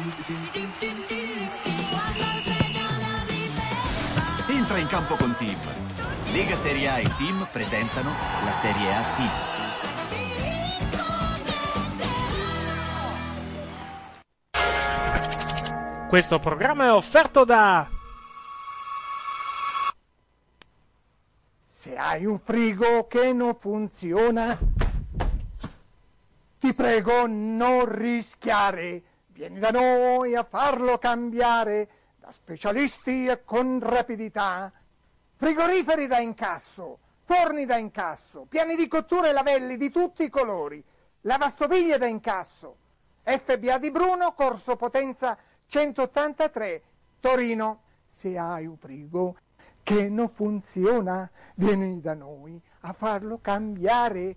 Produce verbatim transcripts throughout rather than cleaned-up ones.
Entra in campo con Team. Lega Serie A e Team presentano la Serie A Team. Questo programma è offerto da... Se hai un frigo che non funziona, ti prego non rischiare. Vieni da noi a farlo cambiare da specialisti e con rapidità. Frigoriferi da incasso, forni da incasso, piani di cottura e lavelli di tutti i colori, lavastoviglie da incasso. F B A di Bruno, Corso Potenza centottantatré, Torino. Se hai un frigo che non funziona, vieni da noi a farlo cambiare.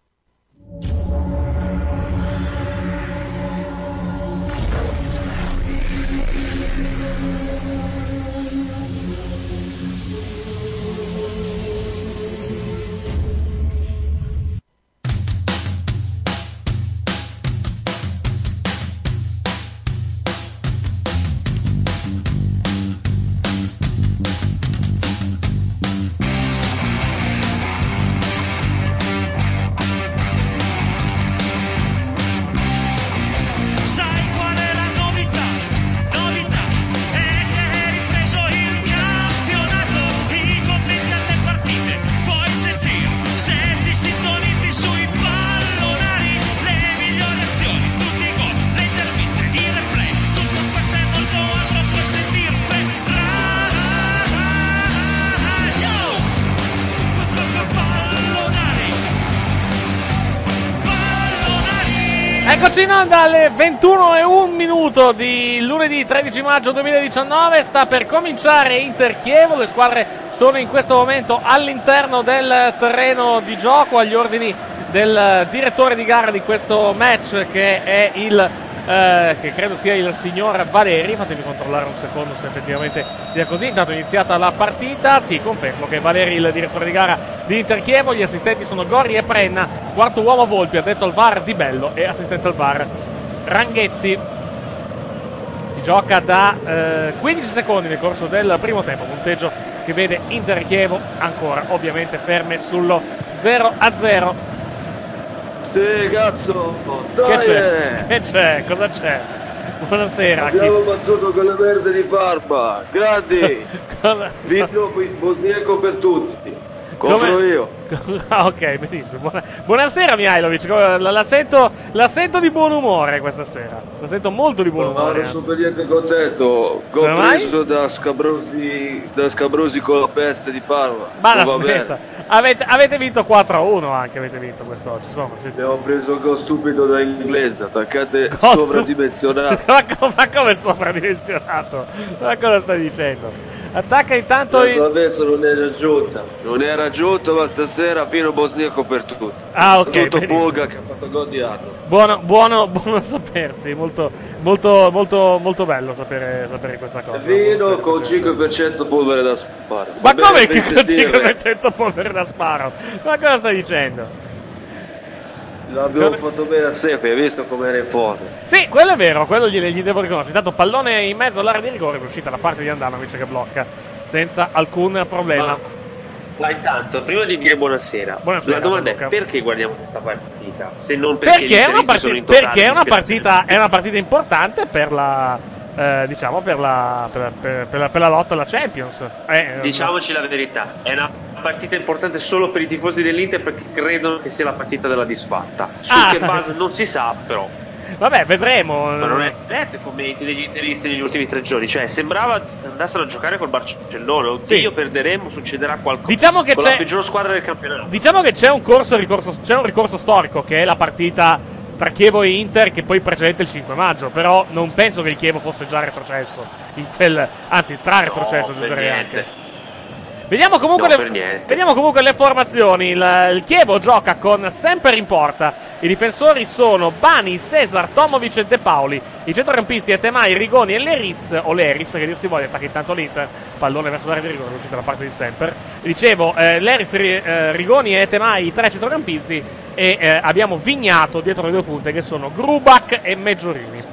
Eccoci in onda alle ventuno e un minuto di lunedì tredici maggio duemiladiciannove. Sta per cominciare Inter-Chievo. Le squadre sono in questo momento all'interno del terreno di gioco, agli ordini del direttore di gara di questo match, che è il eh, che credo sia il signor Valeri. Fatemi controllare un secondo se effettivamente sia così. Intanto è iniziata la partita. Sì, confermo che Valeri il direttore di gara di Inter-Chievo. Gli assistenti sono Gori e Prenna, quarto uomo Volpi, addetto al V A R Di Bello e assistente al V A R Ranghetti. Si gioca da eh, quindici secondi nel corso del primo tempo, punteggio che vede Inter-Chievo ancora ovviamente ferme sullo zero a zero. Sì, cazzo! Dai! Che c'è? Che c'è? Cosa c'è? Buonasera. Abbiamo chi... battuto quelle merde di Parma. Grandi! Cosa... Vino bosniaco per tutti. Compro Come... io. Ah, ok, benissimo. Buona... Buonasera Mihailovic. La, la, sento, la sento di buon umore questa sera. La sento molto di buon umore. Non sono per niente contento. Gol preso da Scabrosi, da Scabrosi con la peste di Parma. Ma aspetta, avete, avete vinto quattro a uno anche, avete vinto quest'oggi. Insomma, sì. Abbiamo preso il gol stupido da inglese, attaccate sovradimensionato. ma, com- ma come sovradimensionato? Ma cosa stai dicendo? Attacca intanto la il... salvezza non era giunta, non era giunta, ma stasera fino bosniaco per tutti. Ah, ok. Tutto benissimo. Poga che ha fatto gol di anno. Buono, buono, buono sapersi, molto, molto, molto, molto bello sapere, sapere questa cosa. Vino con cinque per cento polvere da sparo. Ma va come che con cinque per cento polvere da sparo? Ma cosa stai dicendo? L'abbiamo cosa... fatto bene a Sepe, hai visto come era in forma? Sì, quello è vero, quello gli, gli devo riconoscere. Intanto pallone in mezzo all'area di rigore, è uscita la parte di Andanovic che blocca senza alcun problema. Ma, ma intanto, prima di dire buonasera, buonasera la domanda Luca. è: perché guardiamo questa partita? Se non perché, perché è una, partita, perché è una partita è una partita importante per la eh, diciamo per la per, per, per, la, per la lotta alla Champions. Eh, Diciamoci la verità, è una partita importante solo per i tifosi dell'Inter, perché credono che sia la partita della disfatta. Su ah. che base non si sa, però. Vabbè, vedremo. Ma non è letto i commenti degli interisti negli ultimi tre giorni. Cioè, sembrava andassero a giocare col Barcellona. Oddio, sì. perderemo, succederà qualcosa. Diciamo che con c'è la peggior squadra del campionato. Diciamo che c'è un corso ricorso, c'è un ricorso storico, che è la partita tra Chievo e Inter, che poi precedette il cinque maggio. Però non penso che il Chievo fosse già retrocesso in quel, anzi stra retrocesso, no, aggiungerei anche. niente. Vediamo comunque, no, le, vediamo comunque le formazioni. Il, il Chievo gioca con Semper in porta. I difensori sono Bani, Cesar, Tomovic e De Paoli. I centrocampisti Etemai, Rigoni e Leris, o Leris che dir si voglia. Attacca intanto l'Inter, pallone verso l'area di rigore, è uscita la parte di Semper. Dicevo, eh, Leris, eh, Rigoni e Etemai, i tre centrocampisti. E eh, abbiamo Vignato dietro le due punte, che sono Grubak e Meggiorini.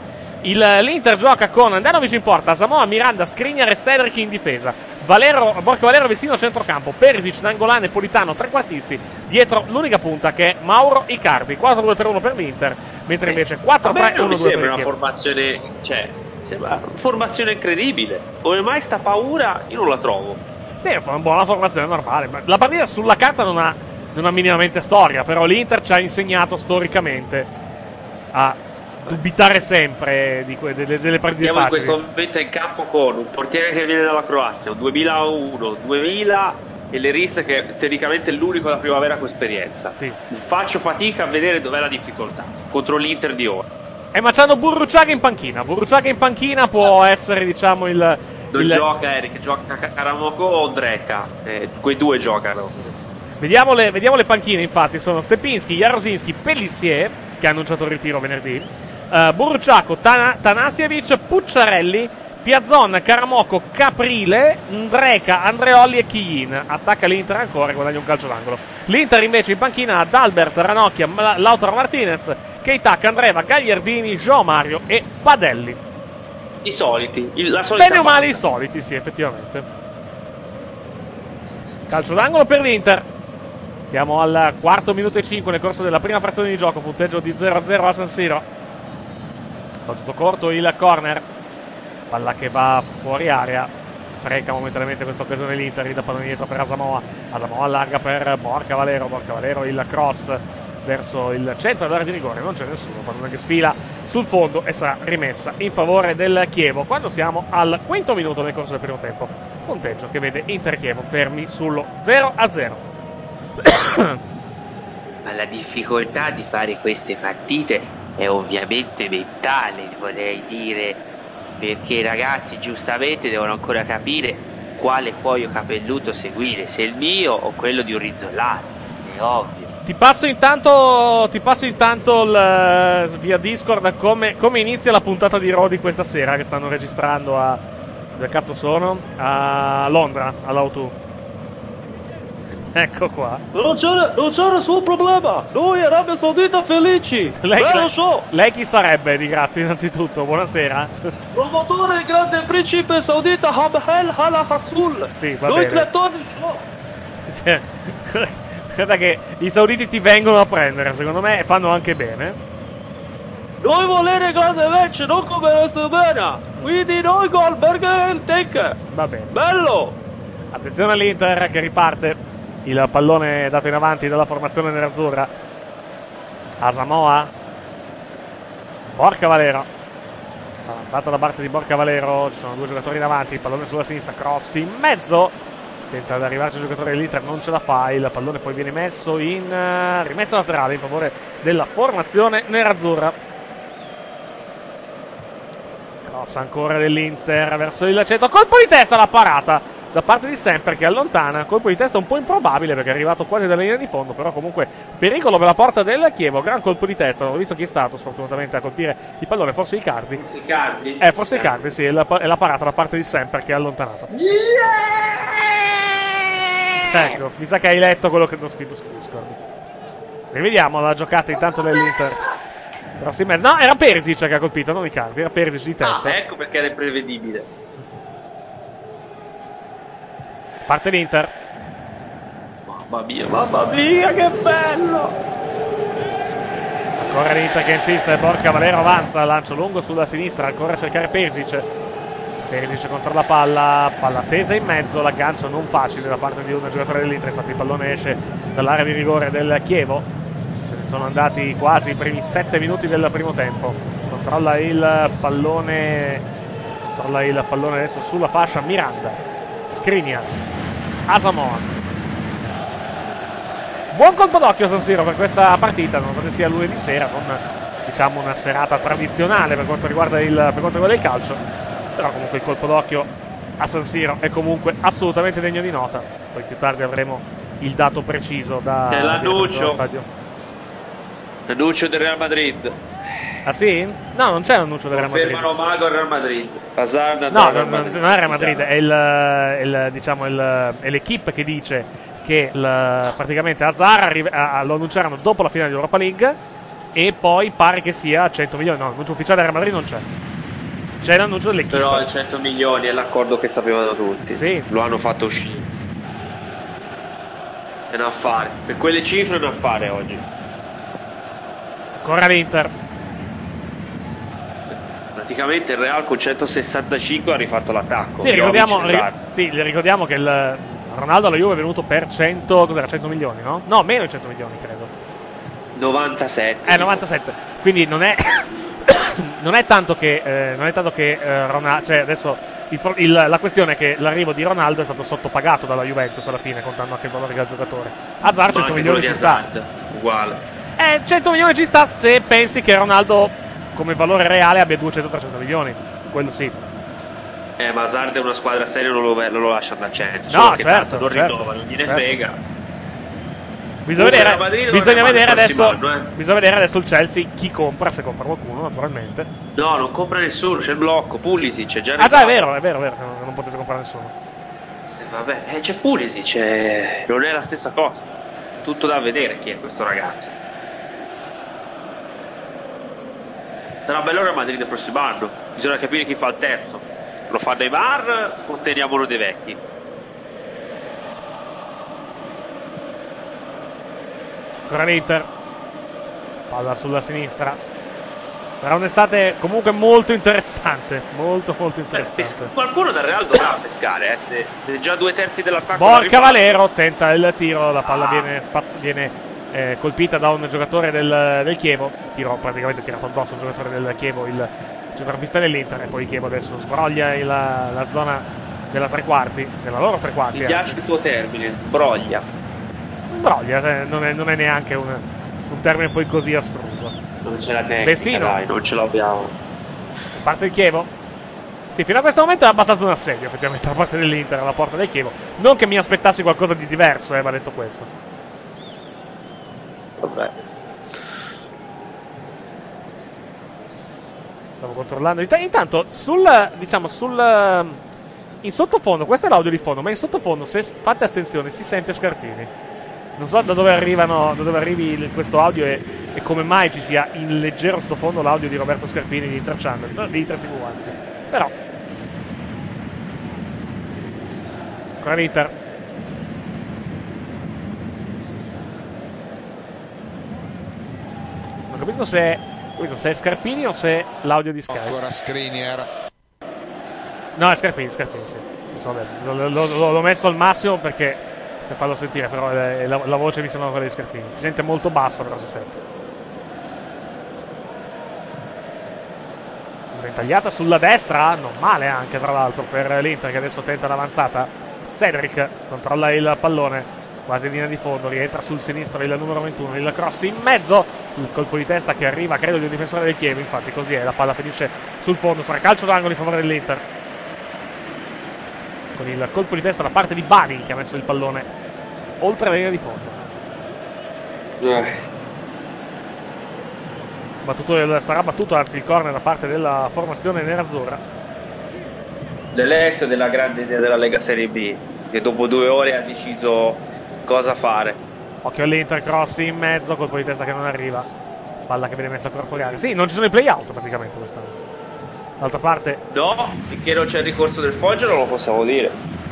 L'Inter gioca con Andanovic in porta, Samoa, Miranda, Skriniar e Cedric in difesa. Valero, Borca Valero, Vestino centrocampo, Perisic, Nangolan e Politano trequartisti. Dietro l'unica punta che è Mauro Icardi. quattro due tre uno per l'Inter, mentre invece quattro tre uno due per l'Inter. Sembra una formazione, cioè, sembra una formazione incredibile. Come mai sta paura? Io non la trovo. Sì, è una buona formazione normale. La partita sulla carta non ha, non ha minimamente storia, però l'Inter ci ha insegnato storicamente a dubitare sempre di que- delle, delle partite Andiamo facili. in questo momento in campo con un portiere che viene dalla Croazia, un duemilauno, duemila e Leris che teoricamente è l'unico da primavera con esperienza. Sì. Faccio fatica a vedere dov'è la difficoltà contro l'Inter di ora. E ma c'hanno Burruchaga in panchina. Burruchaga in panchina può essere, diciamo, il... Non il... gioca Eric, gioca Karamoko o Dreka, eh, quei due giocano. Vediamo le, vediamo le panchine, infatti, sono Stepinski, Jarosinski, Pellissier, che ha annunciato il ritiro venerdì, uh, Burruchaga, Tana- Tanasievic, Pucciarelli, Piazzon, Karamoko, Caprile, Ndreka, Andreoli e Chiyin. Attacca l'Inter ancora e guadagna un calcio d'angolo. L'Inter invece in panchina ad Albert, Ranocchia, Lautaro Martinez, Keita, Candreva, Gagliardini, João Mario e Padelli. I soliti, il, la solita Bene o male banda. i soliti, sì, effettivamente. Calcio d'angolo per l'Inter. Siamo al quarto minuto e cinque nel corso della prima frazione di gioco, punteggio di zero a zero a San Siro. Tutto corto il corner, palla che va fuori area, spreca momentaneamente questa occasione l'Inter, ridà pallone dietro per Asamoah, Asamoah allarga per Borca Valero, Borca Valero il cross verso il centro dell'area di rigore, non c'è nessuno, pallone che sfila sul fondo e sarà rimessa in favore del Chievo quando siamo al quinto minuto nel corso del primo tempo, punteggio che vede Inter Chievo fermi sullo zero a zero. Ma la difficoltà di fare queste partite è ovviamente mentale, vorrei dire, perché i ragazzi giustamente devono ancora capire quale cuoio capelluto seguire, se il mio o quello di un Rizzolano, è ovvio. Ti passo intanto, ti passo intanto il, via Discord come, come inizia la puntata di Raw di questa sera che stanno registrando a... dove cazzo sono? A Londra, all'O due. Ecco qua. Non c'era, non c'era nessun problema. Noi Arabia Saudita felici. Lei, Bello lei, show. lei chi sarebbe, di grazie innanzitutto? Buonasera. Promotore il grande principe saudita Hamel Hala Hassul. Sì, va Noi bene. Cletoni show. Sì. Guarda che i sauditi ti vengono a prendere, secondo me, e fanno anche bene. Noi volere grande match, non come Restemena. Quindi noi Goldberg e il Taker. Va bene. Bello. Attenzione all'Inter che riparte. Il pallone dato in avanti dalla formazione nerazzurra. Asamoah, Borca Valero, avanzata da parte di Borca Valero, ci sono due giocatori in avanti, il pallone sulla sinistra, cross in mezzo, tenta di arrivarci il giocatore dell'Inter, non ce la fa, il pallone poi viene messo in uh, rimessa laterale in favore della formazione nerazzurra. Cross ancora dell'Inter verso il centro, colpo di testa, la parata da parte di Semper che allontana, colpo di testa un po' improbabile perché è arrivato quasi dalla linea di fondo, però comunque pericolo per la porta del Chievo, gran colpo di testa, non ho visto chi è stato sfortunatamente a colpire il pallone, forse Icardi. Forse Icardi? Eh, forse Icardi, sì, è la, è la parata da parte di Semper che è allontanato. Yeah! Ecco, mi sa che hai letto quello che ho scritto su Discord. Rivediamo la giocata intanto dell'Inter. Rossi in mezzo. No, era Perisic che ha colpito, non Icardi, era Perisic di testa. Ah, ecco perché era imprevedibile. Parte l'Inter. Mamma mia, mamma mia, che bello! Ancora l'Inter che insiste, Borca Valero avanza, lancio lungo sulla sinistra, ancora a cercare Perisic. Perisic contro la palla, palla tesa in mezzo, l'aggancio non facile da parte di un giocatore dell'Inter, infatti il pallone esce dall'area di rigore del Chievo. Se ne sono andati quasi i primi sette minuti del primo tempo. Controlla il pallone, controlla il pallone adesso sulla fascia Miranda. Skriniar, Asamoah. Buon colpo d'occhio San Siro per questa partita, nonostante sia lunedì sera, con diciamo una serata tradizionale per quanto riguarda il, per quanto riguarda il calcio, però comunque il colpo d'occhio a San Siro è comunque assolutamente degno di nota. Poi più tardi avremo il dato preciso da è l'annuncio l'annuncio del Real Madrid. Ah sì? No, non c'è l'annuncio del Real Madrid. Fermano Mago al Real Madrid. Hazard no, non, non, non è Real Madrid, è il, il diciamo il, è l'equipe che dice che il, praticamente Hazard arri- a, lo annunceranno dopo la finale di Europa League e poi pare che sia cento milioni. No, l'annuncio ufficiale del Real Madrid non c'è. c'è l'annuncio dell'equipe. Però i cento milioni è l'accordo che sapevano tutti. Sì. Lo hanno fatto uscire. È un affare. Per quelle cifre è un affare oggi. Ancora l'Inter. Praticamente il Real con centosessantacinque ha rifatto l'attacco. Sì, ricordiamo, ri- sì, ricordiamo che il Ronaldo alla Juve è venuto per cento, cos'era, cento milioni, no? No, meno di cento milioni, credo. novantasette. Eh, novantasette. Quindi non è non è tanto che eh, non è tanto che eh, Ronaldo, cioè adesso il, il, la questione è che l'arrivo di Ronaldo è stato sottopagato dalla Juventus alla fine, contando anche il valore del giocatore. Hazard cento milioni ci sta. Uguale. Eh, cento milioni ci sta se pensi che Ronaldo come valore reale abbia duecento trecento milioni. Quello sì. Eh, ma Hazard è una squadra seria, non lo, non lo lascia da cento. No, che certo, non certo, rinnova, non gliene certo. frega. Bisogna vedere, Madrid bisogna, vedere adesso, anno, eh. bisogna vedere adesso il Chelsea chi compra, se compra qualcuno naturalmente. No, non compra nessuno, c'è il blocco. Pulisic è già Ah già, è vero, è vero, è vero che non, non potete comprare nessuno. Eh, vabbè, eh, c'è Pulisic, eh, non è la stessa cosa. Tutto da vedere chi è questo ragazzo. Sarà bello Real Madrid il prossimo anno. Bisogna capire chi fa il terzo. Lo fa Neymar o teniamo uno dei vecchi? Ancora l'Inter, palla sulla sinistra. Sarà un'estate comunque molto interessante, molto molto interessante. Beh, qualcuno dal Real dovrà pescare, eh, se, se già due terzi dell'attacco. Borca Valero tenta il tiro, la palla ah. viene, spaz- viene eh, colpita da un giocatore del, del Chievo. Tiro praticamente tirato addosso un giocatore del Chievo, il centrocampista dell'Inter, e poi il Chievo adesso sbroglia il, la zona della tre quarti, della loro tre quarti. Mi piace il tuo termine, sbroglia. Sbroglia, eh, non, è, non è neanche un, un termine poi così astruso. Non c'è la tecnica, Vecino. dai, non ce l'abbiamo. Parte il Chievo. Sì, fino a questo momento è abbastanza un assedio effettivamente da parte dell'Inter alla porta del Chievo. Non che mi aspettassi qualcosa di diverso, eh, va detto questo. Vabbè. Stavo controllando. Intanto sul, diciamo, sul in sottofondo, questo è l'audio di fondo, ma in sottofondo, se fate attenzione, si sente Scarpini. Non so da dove arrivano, da dove arrivi il, questo audio e, e come mai ci sia in leggero sottofondo l'audio di Roberto Scarpini di Inter Channel, no, di Inter T V anzi. Però ancora l'Inter. Non capisco se è, capisco se è Scarpini o se è l'audio di Sky. Ancora Skriniar. No, è Scarpini, Scarpini, sì. L'ho, l'ho, l'ho messo al massimo perché per farlo sentire, però la, la, la voce mi sembra quella di Scarpini. Si sente molto bassa, però si sente. Sventagliata sulla destra, non male anche tra l'altro per l'Inter che adesso tenta l'avanzata. Cedric controlla il pallone, quasi in linea di fondo, rientra sul sinistro il numero ventuno, il cross in mezzo, il colpo di testa che arriva credo di un difensore del Chievo, infatti così è, la palla finisce sul fondo, sarà calcio d'angolo in favore dell'Inter. Con il colpo di testa da parte di Bani che ha messo il pallone oltre la linea di fondo. Eh. Battuto, starà battuto anzi il corner da parte della formazione nerazzurra. L'eletto della grande idea della Lega Serie B, che dopo due ore ha deciso cosa fare. Occhio all'Inter, cross in mezzo, colpo di testa che non arriva, palla che viene messa ancora fuori area. Sì, non ci sono i play-out praticamente quest'anno. D'altra parte no, finché non c'è il ricorso del Foggia non lo possiamo dire.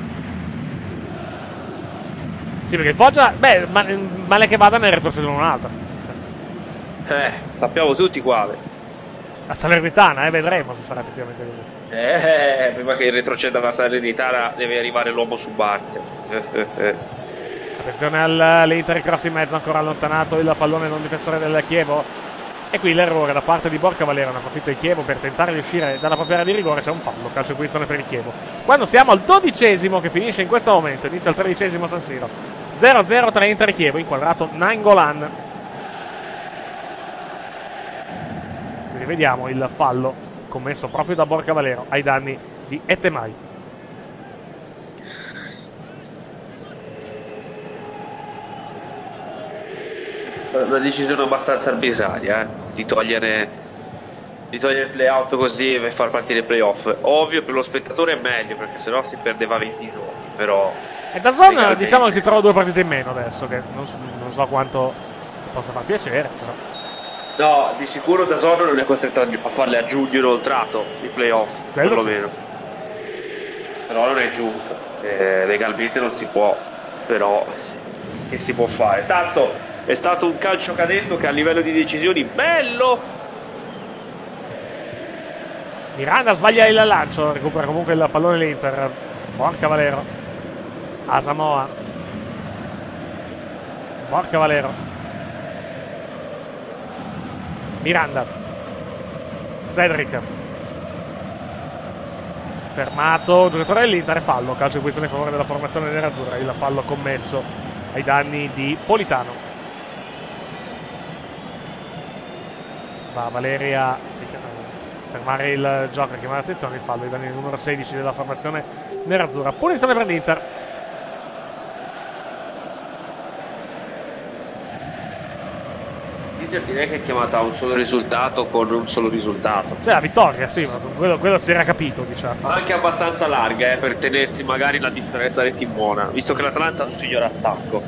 Sì, perché il Foggia, beh, male che vada ne retrocedono un'altra. Cioè. Eh, sappiamo tutti quale. La Salernitana, eh, vedremo se sarà effettivamente così. Eh, prima che retroceda la Salernitana deve arrivare l'uomo su Barte. Eh, eh, eh. Attenzione all'Inter, cross in mezzo, ancora allontanato il pallone non difensore del Chievo. E qui l'errore da parte di Borca Valero, ne approfitta il Chievo per tentare di uscire dalla propria area di rigore. C'è un fallo, calcio di punizione per il Chievo. Quando siamo al dodicesimo, che finisce in questo momento, inizia il tredicesimo San Siro. zero a zero tra Inter e Chievo, inquadrato Nainggolan. Rivediamo il fallo commesso proprio da Borca Valero ai danni di Etemay. Una decisione abbastanza arbitraria, eh? di togliere di togliere il play-out così e far partire il play-off. Ovvio per lo spettatore è meglio, perché sennò si perdeva venti giorni, però e da zona diciamo che si trova due partite in meno adesso, che non so, non so quanto possa far piacere, però. No, di sicuro Da Zone non è costretto a farle a giugno inoltrato i playoff, perlomeno. Sì. Però non è giusto, eh, legalmente non si può, però che si può fare? Tanto è stato un calcio cadendo che a livello di decisioni bello. Miranda sbaglia il lancio, recupera comunque il pallone l'Inter. Porca Valero. Asamoah. Porca Valero. Miranda. Cedric. Fermato, giocatore dell'Inter e fallo. Calcio di punizione in favore della formazione nerazzurra. Il fallo commesso ai danni di Politano. Va Valeria fermare il gioco e chiamare l'attenzione. Il fallo ai danni del numero sedici della formazione nerazzurra. Punizione per l'Inter. Direi che è chiamata a un solo risultato con un solo risultato. Cioè la vittoria, sì, ma quello, quello si era capito, diciamo. Anche abbastanza larga, eh, per tenersi magari la differenza reti buona, visto che l'Atalanta ha un signor attacco.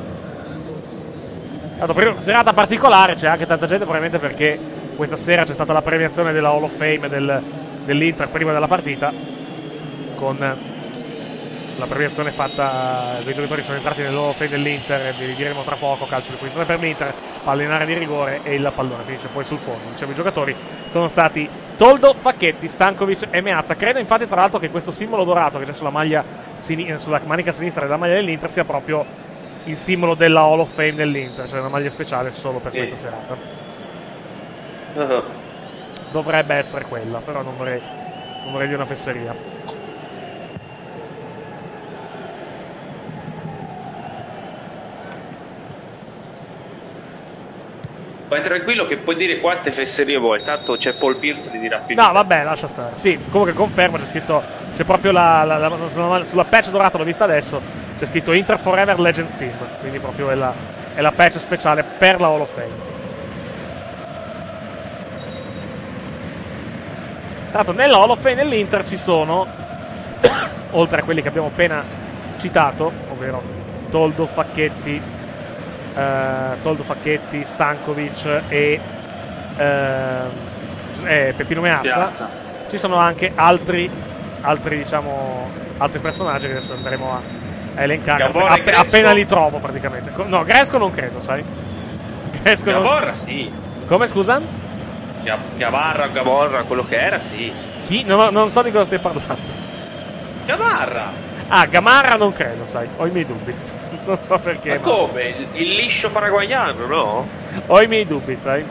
Stato per serata particolare, c'è anche tanta gente, probabilmente perché questa sera c'è stata la premiazione della Hall of Fame del, dell'Inter prima della partita, con la premiazione fatta, dei giocatori sono entrati nel Hall of Fame dell'Inter, vi diremo tra poco. Calcio di punizione per l'Inter, palla in area di rigore e il pallone finisce poi sul fondo. Diciamo, i giocatori sono stati Toldo, Facchetti, Stankovic e Meazza. Credo infatti tra l'altro che questo simbolo dorato che c'è sulla maglia sin- sulla manica sinistra della maglia dell'Inter sia proprio il simbolo della Hall of Fame dell'Inter, cioè una maglia speciale solo per questa serata. Uh-huh. Dovrebbe essere quella, però non vorrei, non vorrei dire una fesseria. Vai tranquillo che puoi dire quante fesserie vuoi, tanto c'è Paul Pierce che dirà più. No, vabbè, lascia stare. Sì, comunque confermo, c'è scritto, c'è proprio la, la, la, sulla, sulla patch dorata, l'ho vista adesso, c'è scritto Inter Forever Legends Team, quindi proprio è la, è la patch speciale per la Hall of Fame. Tra l'altro nella Hall of Fame dell'Inter ci sono, oltre a quelli che abbiamo appena citato, ovvero Toldo, Facchetti, Uh, Toldo, Facchetti, Stankovic e uh, eh, Peppino Meazza. Piazza. Ci sono anche altri, altri diciamo altri personaggi che adesso andremo a, a elencare app- appena li trovo praticamente. No, Gresco non credo, sai. Gresco Gavorra non... sì. Come, scusa? Gavarra, Gavorra, quello che era, sì. Chi? Non, non so di cosa stai parlando. Gavarra. Ah, Gamarra non credo, sai. Ho i miei dubbi. Non so perché. Ma come? Il, il liscio paraguayano, no? Ho i miei dubbi, sai.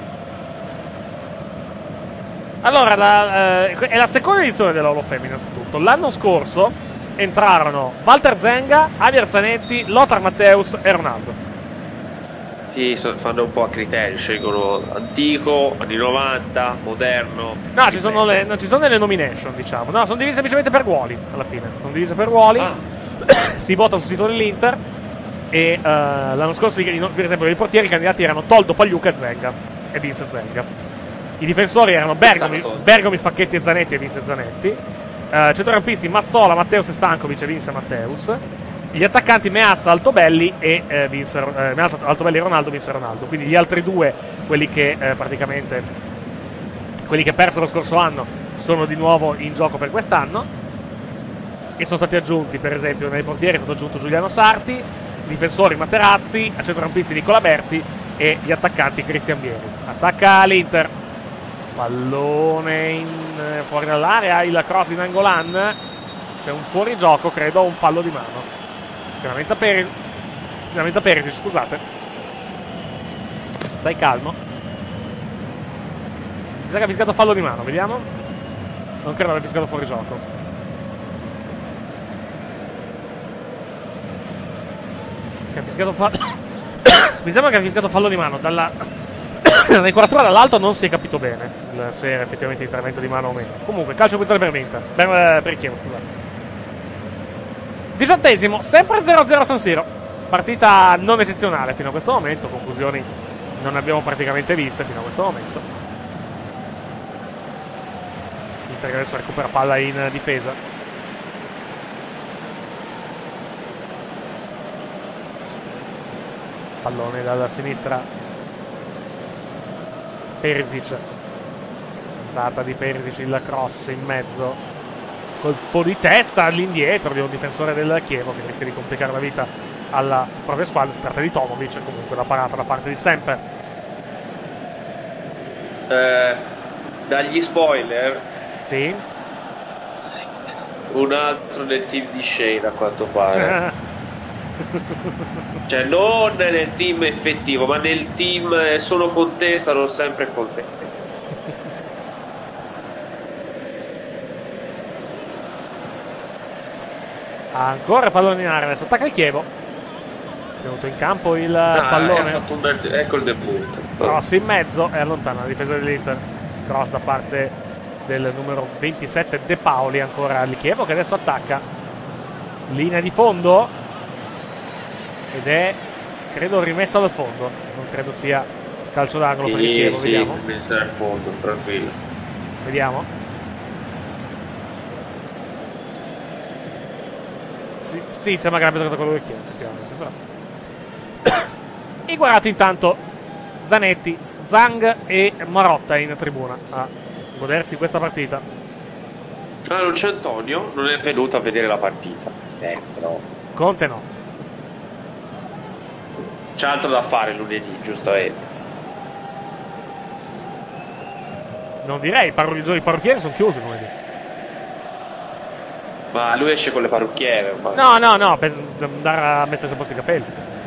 Allora, la, eh, è la seconda edizione della Hall of Fame, innanzitutto. L'anno scorso entrarono Walter Zenga, Javier Zanetti, Lothar Matthäus e Ronaldo. Sì, so, fanno un po' a criterio, scelgono antico, anni novanta, moderno. No, ci sono, le, non ci sono delle nomination, diciamo. No, sono divise semplicemente per ruoli, alla fine. Sono divise per ruoli. Ah. Si vota sul sito dell'Inter e uh, l'anno scorso, per esempio, i portieri candidati erano Toldo, Pagliuca e Zenga e Vince Zenga. I difensori erano Bergomi, Bergomi, Facchetti e Zanetti e Vince Zanetti. Uh, centrocampisti Mazzola, Matteus e Stankovic e Vince Matteus. Gli attaccanti Meazza, Altobelli e eh, Vince, eh, Meazza, Altobelli e Ronaldo, Vince Ronaldo. Quindi gli altri due, quelli che eh, praticamente quelli che persero lo scorso anno, sono di nuovo in gioco per quest'anno. E sono stati aggiunti, per esempio, nei portieri è stato aggiunto Giuliano Sarti, difensori Materazzi, a centrocampisti Nicola Berti e gli attaccanti Cristian Bieri. Attacca l'Inter, pallone in, eh, fuori dall'area, il cross in Angolan, c'è un fuorigioco, credo, un fallo di mano. Si lamenta Perisic, si lamenta Perisic, scusate. Stai calmo. Mi sa che ha fischiato fallo di mano, vediamo. Non credo abbia fischiato fuorigioco. Si è fischiato fallo. Mi sembra che ha fischiato fallo di mano. Dalla inquadratura dall'alto non si è capito bene se era effettivamente intervento di mano o meno. Comunque, calcio punizione per l'Inter. Per, per il Chievo, scusate. Diciottesimo, sempre zero a zero a San Siro. Partita non eccezionale fino a questo momento. Conclusioni non ne abbiamo praticamente viste fino a questo momento. Inter adesso recupera palla in difesa. Pallone dalla sinistra Perisic, alzata di Perisic, il cross in mezzo, colpo di testa all'indietro di un difensore del Chievo che rischia di complicare la vita alla propria squadra. Si tratta di Tomovic, comunque la parata da parte di Semper. Eh, dagli spoiler, sì, un altro nel team di Shane a quanto pare. Cioè non nel team effettivo, ma nel team eh, sono con te, sarò sempre con te. Ancora pallone in area, adesso attacca il Chievo. Venuto in campo il Ah, pallone. ha fatto un, ecco il debutto. Cross in mezzo e allontana la difesa dell'Inter. Cross da parte del numero ventisette De Paoli, ancora il Chievo che adesso attacca. Linea di fondo ed è, credo, rimessa dal fondo. Non credo sia calcio d'angolo Sì, per il Chievo. sì, Vediamo. rimessa dal fondo, tranquillo. Vediamo. Sì, sì, sembra che abbia toccato quello del Chievo, effettivamente. Però. Iguarato intanto Zanetti, Zhang e Marotta in tribuna a godersi questa partita. Ah, non c'è Antonio? Non è venuto a vedere la partita. Eh, però. Conte no. C'è altro da fare lunedì, giustamente. Non direi, i, parru- i parrucchieri sono chiusi lunedì. Ma lui esce con le parrucchiere. Ma... No, no, no, per andare a mettersi a posto i capelli.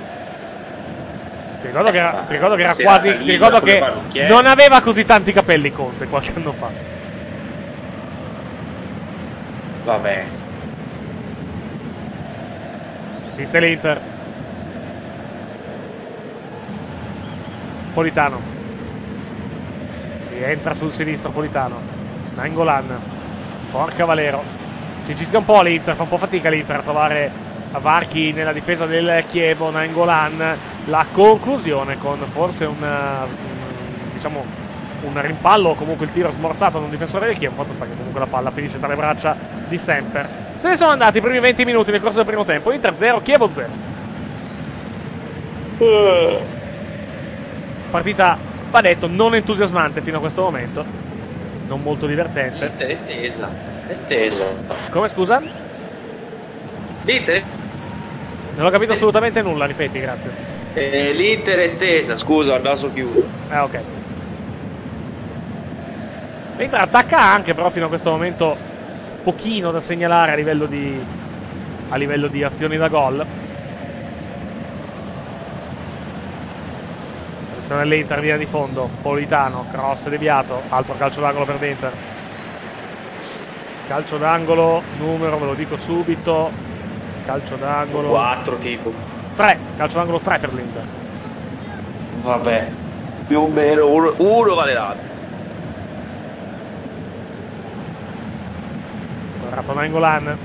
Ti ricordo che era, ti ricordo che era quasi. Ti ricordo che non aveva così tanti capelli Conte qualche anno fa. Vabbè. Assiste l'Inter. Politano. Rientra sul sinistro Politano. Nainggolan. Porca Valero. Ci gisca un po' l'Inter, fa un po' fatica l'Inter a trovare varchi nella difesa del Chievo. Nainggolan, la conclusione con forse un, diciamo, un rimpallo o comunque il tiro smorzato da un difensore del Chievo. Fatto sta che comunque la palla finisce tra le braccia di Semper. Se ne sono andati i primi venti minuti nel corso del primo tempo. Inter zero, Chievo zero. Partita, va detto, non entusiasmante fino a questo momento, non molto divertente. L'Inter è tesa, è tesa. Come, scusa? L'Inter Non ho capito assolutamente nulla, ripeti, grazie. eh, l'Inter è tesa, scusa, il naso chiuso. Eh, ok. L'Inter attacca anche, però fino a questo momento pochino da segnalare a livello di a livello di azioni da gol. Attenzione all'Inter, via di fondo, Politano, cross deviato, altro calcio d'angolo per l'Inter. Calcio d'angolo, numero, ve lo dico subito. Calcio d'angolo quattro tipo. tre, calcio d'angolo tre per l'Inter. Vabbè, più o meno uno, uno vale l'altro. Guardato Nainggolan.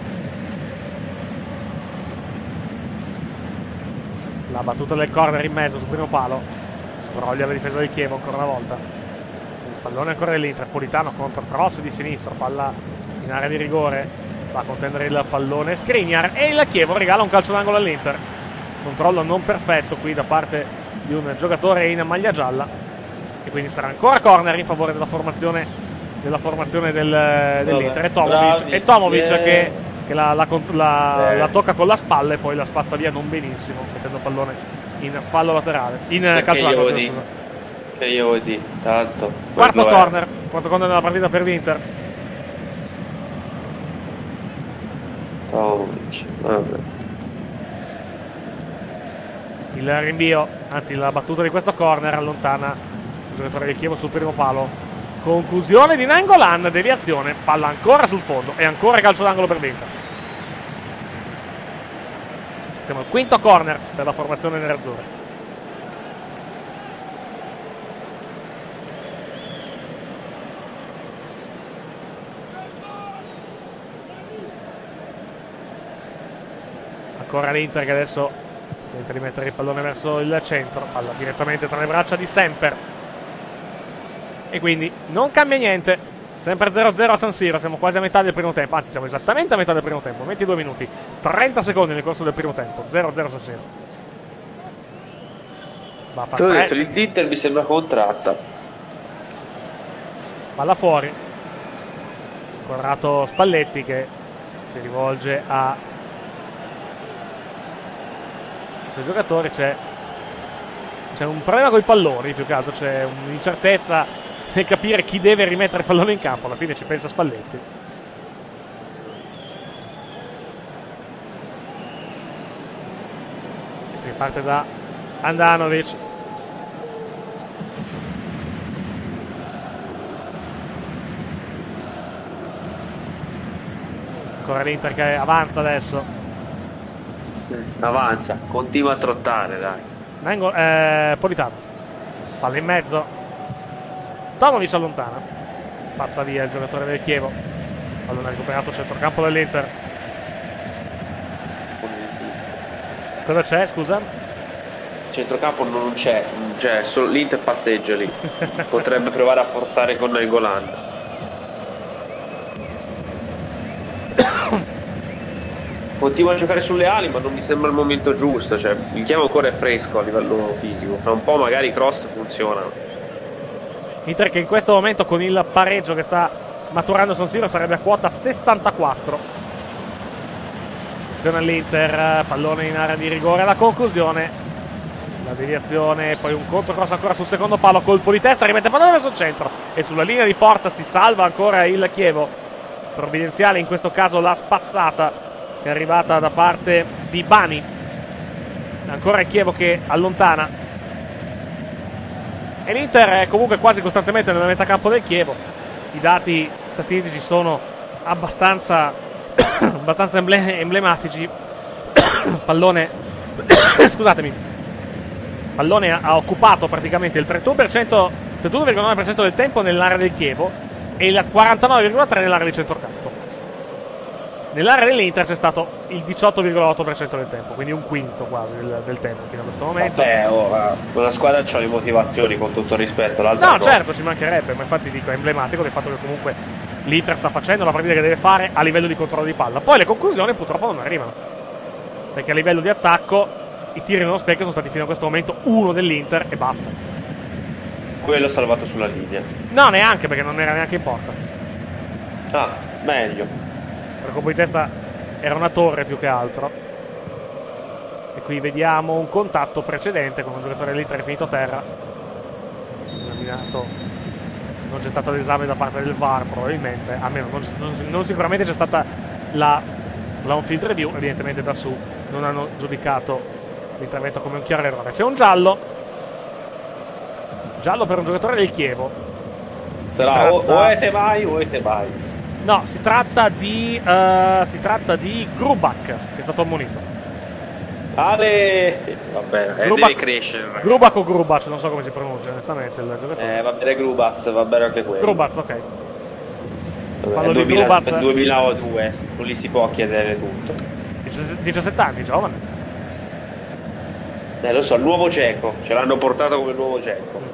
La battuta del corner in mezzo sul primo palo. Sbroglia la difesa del Chievo ancora una volta. Il pallone ancora dell'Inter. Politano contro cross di sinistra, palla in area di rigore, va a contendere il pallone Skriniar e il Chievo regala un calcio d'angolo all'Inter. Controllo non perfetto qui da parte di un giocatore in maglia gialla e quindi sarà ancora corner in favore della formazione della formazione del, dell'Inter. E Tomovic, e Tomovic yeah. che, che la, la, la, yeah. la tocca con la spalla e poi la spazza via non benissimo, mettendo il pallone in fallo laterale, in calcio d'angolo. Che io vuoi dire, tanto. Quarto corner, quarto corner della partita per l'Inter. Tomovic, vabbè. Il rinvio, anzi la battuta di questo corner allontana il giocatore del Chievo sul primo palo. Conclusione di Nainggolan, deviazione, palla ancora sul fondo e ancora calcio d'angolo per l'Inter. Siamo al quinto corner per la formazione nerazzurra. Ancora l'Inter che adesso tenta di mettere il pallone verso il centro, palla direttamente tra le braccia di Semper. E quindi non cambia niente, sempre zero a zero a San Siro, siamo quasi a metà del primo tempo, anzi siamo esattamente a metà del primo tempo, ventidue minuti, trenta secondi nel corso del primo tempo, zero a zero San Siro. Tu hai detto l'Inter mi sembra contratta. palla fuori. Corrado Spalletti che si rivolge a i suoi giocatori. C'è c'è un problema con i palloni, più che altro c'è un'incertezza nel capire chi deve rimettere il pallone in campo. Alla fine ci pensa Spalletti. E si riparte da Andanovic. Ancora l'Inter che avanza adesso. Avanza, continua a trottare, dai. Vengo, eh, Politano. Palla in mezzo. Tomovic allontana. Spazza via il giocatore del Chievo. Pallone recuperato a centrocampo dell'Inter. Cosa c'è, scusa? Centrocampo non c'è, cioè solo l'Inter passeggia lì. Potrebbe provare a forzare con Nainggolan. Continua a giocare sulle ali, ma non mi sembra il momento giusto. Cioè, il Chievo ancora è fresco a livello fisico. Fra un po' magari i cross funzionano. Inter che in questo momento con il pareggio che sta maturando San Siro sarebbe a quota sessantaquattro. Attenzione all'Inter, pallone in area di rigore, la conclusione, la deviazione, poi un controcross ancora sul secondo palo, colpo di testa, rimette il pallone verso il centro e sulla linea di porta si salva ancora il Chievo. Provvidenziale in questo caso la spazzata che è arrivata da parte di Bani. Ancora il Chievo che allontana e l'Inter è comunque quasi costantemente nella metà campo del Chievo. I dati statistici sono abbastanza abbastanza emble- emblematici. Pallone scusatemi pallone ha, ha occupato praticamente il trentuno per cento trentuno virgola nove per cento del tempo nell'area del Chievo e il quarantanove virgola tre per cento nell'area di centrocampo. Nell'area dell'Inter c'è stato il diciotto virgola otto per cento del tempo, quindi un quinto quasi del, del tempo fino a questo momento. Vabbè, oh, la squadra c'ha le motivazioni, con tutto il rispetto. L'altra no, no, certo, ci mancherebbe, ma infatti dico, è emblematico del fatto che comunque l'Inter sta facendo la partita che deve fare a livello di controllo di palla. Poi le conclusioni purtroppo non arrivano, perché a livello di attacco i tiri nello specchio sono stati fino a questo momento uno dell'Inter e basta. Quello salvato sulla linea. No, neanche, perché non era neanche in porta. Ah, meglio. Per colpo di testa era una torre più che altro. E qui vediamo un contatto precedente con un giocatore dell'Inter finito a terra. Esaminato. Non c'è stato l'esame da parte del V A R probabilmente, almeno non, non, non sicuramente c'è stata la, la on-field review. Evidentemente da su non hanno giudicato l'intervento come un chiaro errore. C'è un giallo. Giallo per un giocatore del Chievo. Sarà tratta... o, o ete mai o ete mai. No, si tratta di uh, si tratta di Grubak, che è stato ammonito. Ale, va bene, eh, deve crescere. Ragazzi. Grubak o Grubac, non so come si pronuncia onestamente il giocatore. Eh, va bene Grubaz, va bene anche quello. Grubaz, ok. Vabbè, è duemila, Grubaz... duemiladue, non gli si può chiedere tutto. diciassette anni, giovane. Eh, lo so, il nuovo Dzeko, ce l'hanno portato come nuovo Dzeko.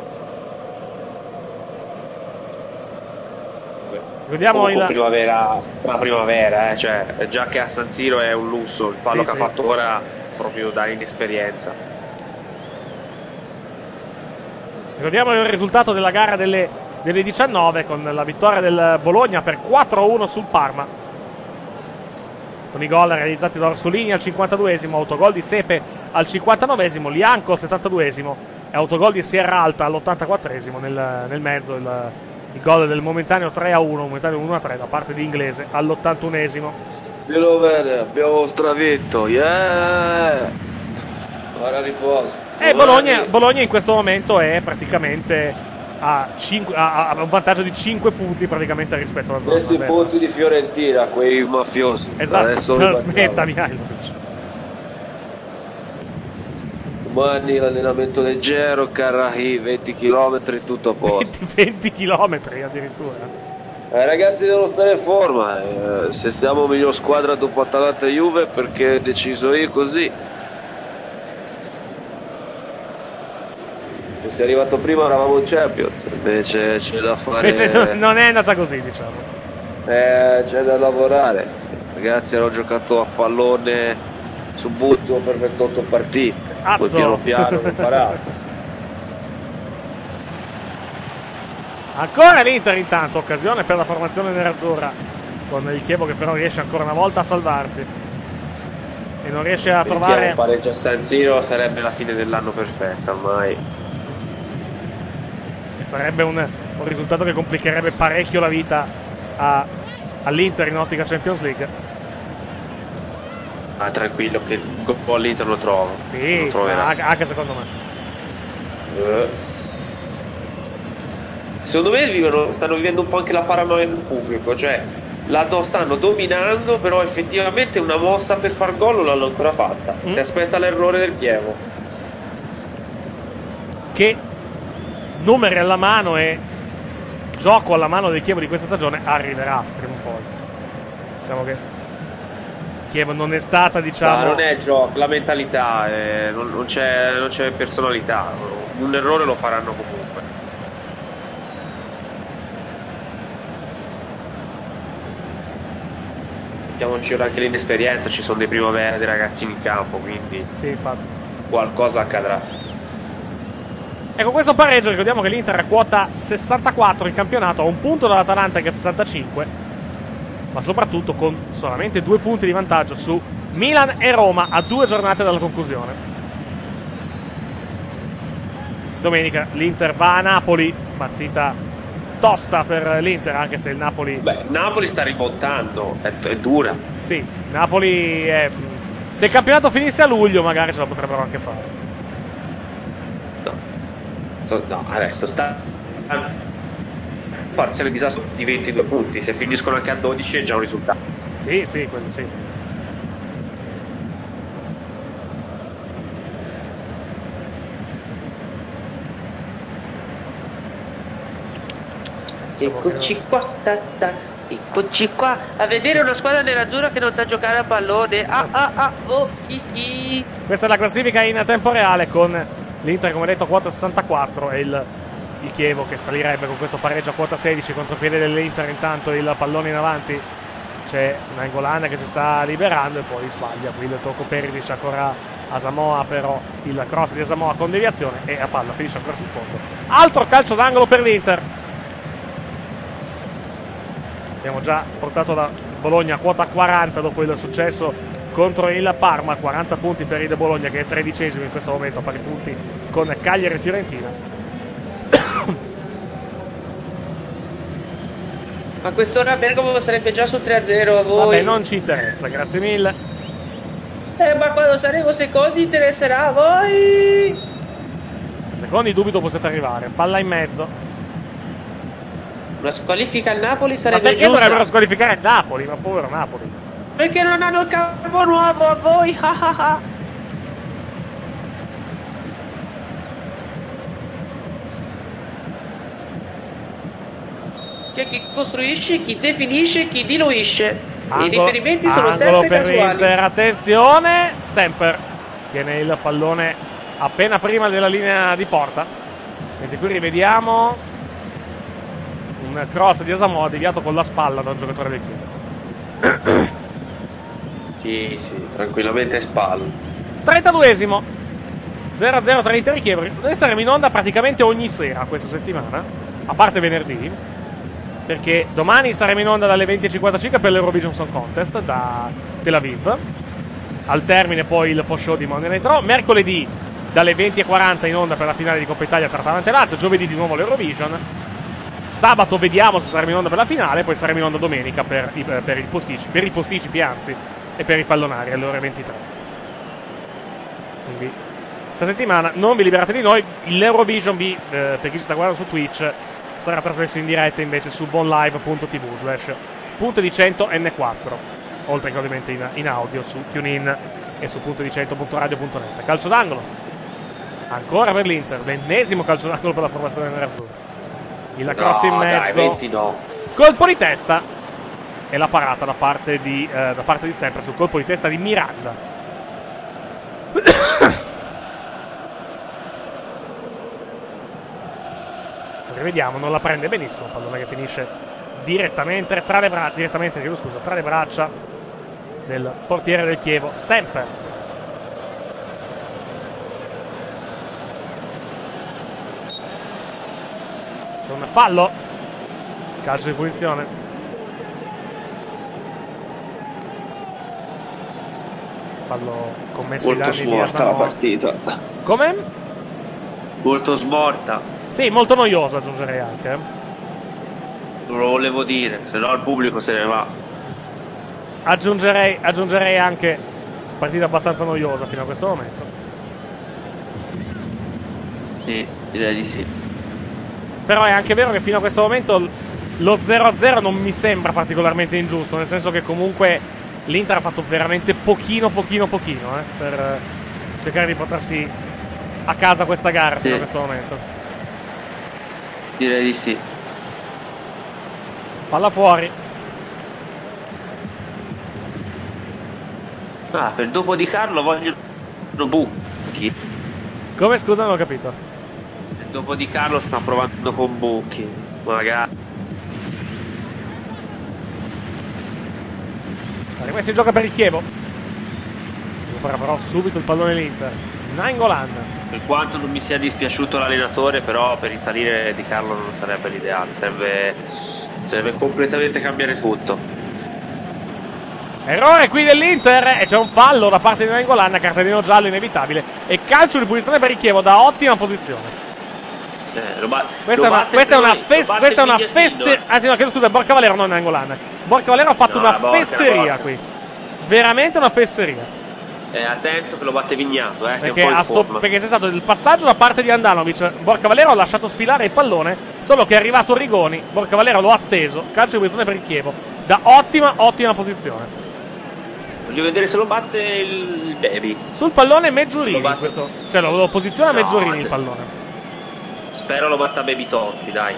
Vediamo il... primavera, stra primavera, eh, cioè già che a San Siro è un lusso, il fallo sì, che sì. ha fatto ora proprio da inesperienza. Ricordiamo il risultato della gara delle, delle diciannove con la vittoria del Bologna per quattro a uno sul Parma, con i gol realizzati da Orsolini al cinquantaduesimo, autogol di Sepe al cinquantanovesimo, Lianco al settantaduesimo e autogol di Sierra Alta all'ottantaquattresimo. Nel, nel mezzo il Il gol del momentaneo tre a uno, momentaneo uno a tre da parte di Inglese all'ottantunesimo. Se lo vede, abbiamo stravinto, yeah! Ora riposo. E Bologna, Bologna in questo momento è praticamente a, cinque, a, a un vantaggio di cinque punti praticamente rispetto alla zona. Stessi punti di Fiorentina, quei mafiosi. Esatto, smetta Mihailovic. Domani l'allenamento leggero, Carrahi, venti chilometri, tutto a posto. venti chilometri addirittura. Eh, ragazzi devono stare in forma, eh, se siamo miglior squadra dopo Atalanta e Juve perché deciso io così. Se sei arrivato prima eravamo in Champions, invece c'è da fare... Invece non è andata così, diciamo. Eh, c'è da lavorare. Ragazzi, hanno giocato a pallone subito per ventotto partite. Poi piano piano ho imparato. Ancora l'Inter intanto, occasione per la formazione nerazzurra, con il Chievo che però riesce ancora una volta a salvarsi e non riesce a trovare... Un pareggio a San Siro sarebbe la fine dell'anno perfetta ormai. E sarebbe un, un risultato che complicherebbe parecchio la vita a, all'Inter in ottica Champions League. Ah, tranquillo che il gol all'Inter lo trovo. Sì, lo anche, anche secondo me. Uh. Secondo me vivono, stanno vivendo un po' anche la paranoia del pubblico, cioè la do, stanno dominando, però effettivamente una mossa per far gol non l'hanno ancora fatta. Mm. Si aspetta l'errore del Chievo. Che numeri alla mano e gioco alla mano del Chievo di questa stagione arriverà prima o poi. Diciamo che Chievo non è stata, diciamo... No, non è il gioco, la mentalità, eh, non, non, c'è, non c'è personalità. Un errore lo faranno comunque. Mettiamoci ora anche l'inesperienza, ci sono dei primavera, dei ragazzini in campo, quindi sì, infatti. Qualcosa accadrà. Ecco, questo pareggio, ricordiamo che l'Inter è quota sessantaquattro in campionato, a un punto dall'Atalanta che è sessantacinque, ma soprattutto con solamente due punti di vantaggio su Milan e Roma a due giornate dalla conclusione. Domenica l'Inter va a Napoli, partita tosta per l'Inter, anche se il Napoli... Beh, Napoli sta rimontando, è, è dura. Sì, Napoli è... se il campionato finisse a luglio magari ce la potrebbero anche fare. No, no adesso sta... parziale disastro di ventidue punti, se finiscono anche a dodici è già un risultato. Sì, sì, quello sì. Eccoci qua, ta, ta. Eccoci qua a vedere una squadra nerazzurra che non sa giocare a pallone. Ah, ah, ah, oh, i, i. Questa è la classifica in tempo reale con l'Inter, come detto, a quota sessantaquattro e il, il Chievo che salirebbe con questo pareggio a quota sedici. Contropiede dell'Inter, intanto il pallone in avanti, c'è Nainggolan che si sta liberando e poi sbaglia qui il tocco Perisic ancora a Samoa, però il cross di Samoa con deviazione e a palla finisce ancora sul fondo. Altro calcio d'angolo per l'Inter. Abbiamo già portato la Bologna a quota quaranta dopo il successo contro il Parma, quaranta punti per il Bologna che è tredicesimo in questo momento a pari punti con Cagliari e Fiorentina. Ma quest'ora Bergamo sarebbe già su tre a zero a voi. Vabbè, non ci interessa, grazie mille. Eh, ma quando saremo secondi interesserà a voi. Secondi dubito possiate arrivare, palla in mezzo. Una squalifica al Napoli sarebbe ma perché giusta. dovrebbero squalificare il Napoli? Ma povero Napoli. Perché non hanno il campo nuovo a voi? C'è chi costruisce, chi definisce, chi diluisce. Angolo, I riferimenti sono angolo sempre per casuali. l'Inter, attenzione, Semper tiene il pallone appena prima della linea di porta, mentre qui rivediamo un cross di Asamoah deviato con la spalla da un giocatore del Chievo. Sì, sì, tranquillamente spalle. trentaduesimo, zero a zero tra Inter e Chievo. Noi saremo in onda praticamente ogni sera questa settimana, a parte venerdì, perché domani saremo in onda dalle venti e cinquantacinque per l'Eurovision Song Contest da Tel Aviv. Al termine poi il post show di Monday Night Raw. Mercoledì dalle venti e quaranta in onda per la finale di Coppa Italia tra Atalanta e Lazio. Giovedì di nuovo l'Eurovision. Sabato vediamo se saremo in onda per la finale. Poi saremo in onda domenica per i, per i posticipi, per i posticipi anzi, e per i pallonari alle ore ventitré. Quindi questa settimana non vi liberate di noi. L'Eurovision vi, eh, per chi ci sta guardando su Twitch, sarà trasmesso in diretta invece su bonlive punto tv slash punto di cento N quattro, oltre che ovviamente in, in audio su TuneIn e su punto di cento punto radio punto net. Calcio d'angolo ancora per l'Inter, l'ennesimo calcio d'angolo per la formazione nerazzurra. Il cross no, in mezzo, dai, venti no. Colpo di testa e la parata da parte di, eh, da parte di sempre sul colpo di testa di Miranda. Rivediamo, non la prende benissimo, pallone che finisce direttamente tra le braccia, direttamente, chiedo scusa, tra le braccia del portiere del Chievo, Semper. C'è un fallo Calcio di punizione. Fallo commesso ai Molto danni di smorta la Asamoah. partita. Come? Molto smorta. Sì, molto noioso aggiungerei anche. eh. Non lo volevo dire, se no il pubblico se ne va. Aggiungerei, aggiungerei anche partita abbastanza noiosa fino a questo momento. Sì, direi di sì. Però è anche vero che fino a questo momento lo zero a zero non mi sembra particolarmente ingiusto, nel senso che comunque l'Inter ha fatto veramente pochino, pochino, pochino eh, per eh, cercare di portarsi a casa questa gara Sì. fino a questo momento. Direi di sì. Palla fuori. Ah, per dopo di Carlo vogliono Bucchi. Come, scusa, non ho capito. Per dopo di Carlo sta provando con Bucchi. Magari. Allora, si gioca per il Chievo. Recupera però subito il pallone l'Inter. Nainggolan. Per quanto non mi sia dispiaciuto l'allenatore, però per risalire di Carlo non sarebbe l'ideale. Serve, serve completamente cambiare tutto. Errore qui dell'Inter e c'è un fallo da parte di Nainggolan, cartellino giallo inevitabile e calcio di punizione per il Chievo da ottima posizione. Eh, lo ba- Questa, lo è una, batte questa è una Flori- lo fes- batte questa è una Vignatino, fesse- eh. anzi no, chiedo scusa, Borca Valero non Nainggolan. Borca Valero ha fatto No, una Borca, fesseria Borca. qui. Veramente una fesseria. Eh, attento che lo batte Vignato, eh, che è Perché, un po' ha in sto- forma. perché c'è stato il passaggio da parte di Andanovic. Borca Valero ha lasciato sfilare il pallone, solo che è arrivato Rigoni. Borca Valero lo ha steso. Calcio di punizione per il Chievo da ottima, ottima posizione. Voglio vedere se lo batte il Baby. Sul pallone Meggiorini, Lo batte- questo, cioè lo, lo posiziona No, Meggiorini il te- pallone. Spero lo batta Baby Totti, dai.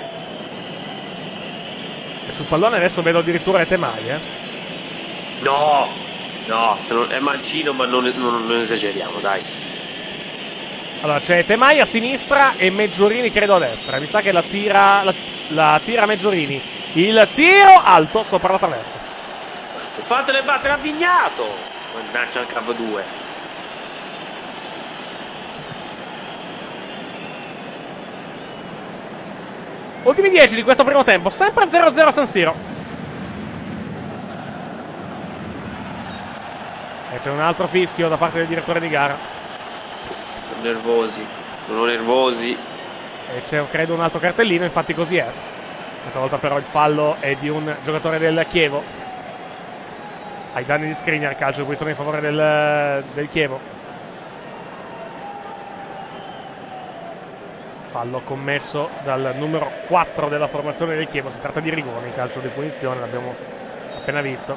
E sul pallone adesso vedo addirittura Etemai, eh. No, no, se non- è mancino, ma non, non- non esageriamo, dai. Allora c'è Etemai a sinistra e Meggiorini credo a destra. Mi sa che la tira, la, la tira Meggiorini. Il tiro alto sopra la traversa. Fatele battere a Vignato! Mannaggia il K due. Ultimi dieci di questo primo tempo, sempre zero a zero a San Siro. E c'è un altro fischio da parte del direttore di gara. Sono nervosi, sono nervosi. E c'è credo un altro cartellino, infatti così è. Questa volta però il fallo è di un giocatore del Chievo. Ai danni di Skriniar, calcio di punizione in favore del, del Chievo. Fallo commesso dal numero quattro della formazione del Chievo. Si tratta di Rigoni, calcio di punizione, l'abbiamo appena visto.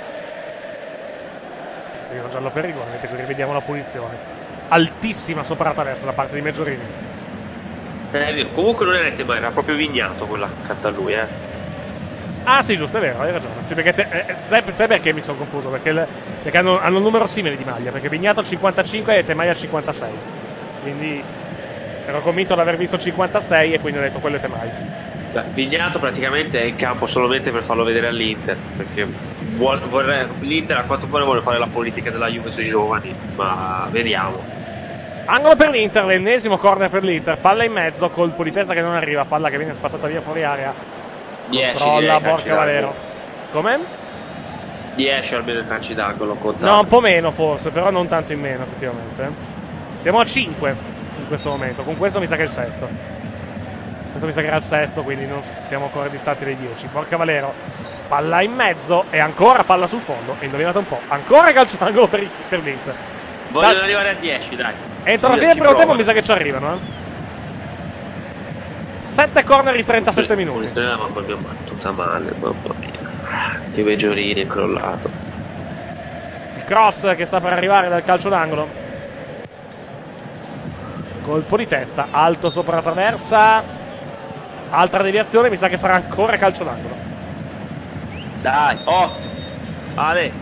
Cartellino giallo per Rigoni, mentre qui rivediamo la punizione. Altissima sopra la traversa da parte di Meggiorini. Eh, comunque non era Etemai, era proprio Vignato quella accanto a lui, eh. Ah sì, giusto, è vero, hai ragione. Sì, perché te, eh, sai, sai perché mi sono confuso? Perché, le, perché hanno, hanno un numero simile di maglia. Perché Vignato al cinquantacinque e Etemai al cinquantasei. Quindi ero convinto di aver visto cinquantasei e quindi ho detto quello è Etemai. Beh, Vignato praticamente è in campo solamente per farlo vedere all'Inter, perché vuole, vorrei, l'Inter a quanto pare vuole fare la politica della Juve sui giovani, ma vediamo. Angolo per l'Inter, l'ennesimo corner per l'Inter. Palla in mezzo, colpo di testa che non arriva. Palla che viene spazzata via fuori area. dieci Controlla direi, calci Borca Valero. d'angolo. Come? dieci almeno i calci d'angolo contato. No, un po' meno forse, però non tanto in meno effettivamente. Siamo a cinque in questo momento. Con questo mi sa che è il sesto. Questo mi sa che era il sesto, quindi non siamo ancora distanti dai dieci. Borca Valero, palla in mezzo e ancora palla sul fondo. E indovinate un po', ancora calcio d'angolo per, per l'Inter. Vogliono Calcio- arrivare a dieci, dai. Entro la Ci fine del primo prova. tempo mi sa che ci arrivano, eh. sette corner in trentasette minuti. Punizione, ma poi abbiamo battuta male, mamma mia. Che Meggiorini è crollato. Il cross che sta per arrivare dal calcio d'angolo. Colpo di testa, alto sopra la traversa. Altra deviazione, mi sa che sarà ancora calcio d'angolo. Dai, oh! Ale!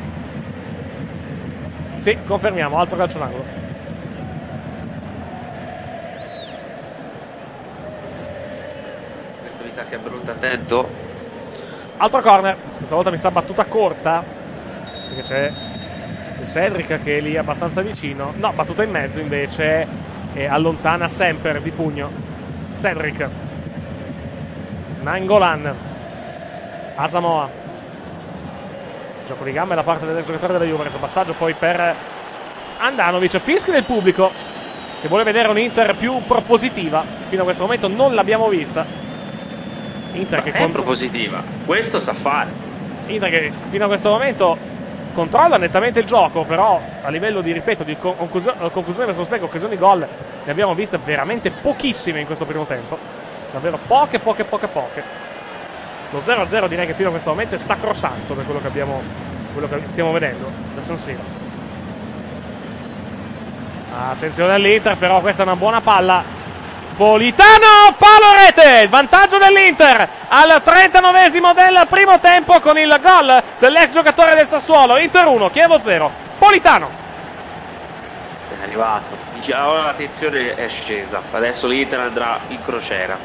Sì, confermiamo, altro calcio d'angolo. Questo mi sa che è brutto, attento. Altro corner, questa volta mi sa battuta corta. Perché c'è Cedric che è lì abbastanza vicino. No, battuta in mezzo invece. E allontana sempre di pugno Cedric. Nainggolan Asamoah, gioco di gambe da parte dell'ex giocatore della Juve, passaggio poi per Andanovic, fischi del pubblico che vuole vedere un'Inter più propositiva. Fino a questo momento non l'abbiamo vista. Inter Ma che è con... propositiva, questo sa fare. Inter che fino a questo momento controlla nettamente il gioco, però a livello di, ripeto, di conclusione, conclusione verso lo specchio, occasioni gol ne abbiamo viste veramente pochissime in questo primo tempo, davvero poche poche poche poche. Lo zero a zero direi che fino a questo momento è sacrosanto per quello che abbiamo, quello che stiamo vedendo da San Siro. Attenzione all'Inter, però questa è una buona palla. Politano, palo rete, il vantaggio dell'Inter al trentanovesimo del primo tempo con il gol dell'ex giocatore del Sassuolo. Inter uno, Chievo zero. Politano è arrivato, ora la tensione è scesa, adesso l'Inter andrà in crociera.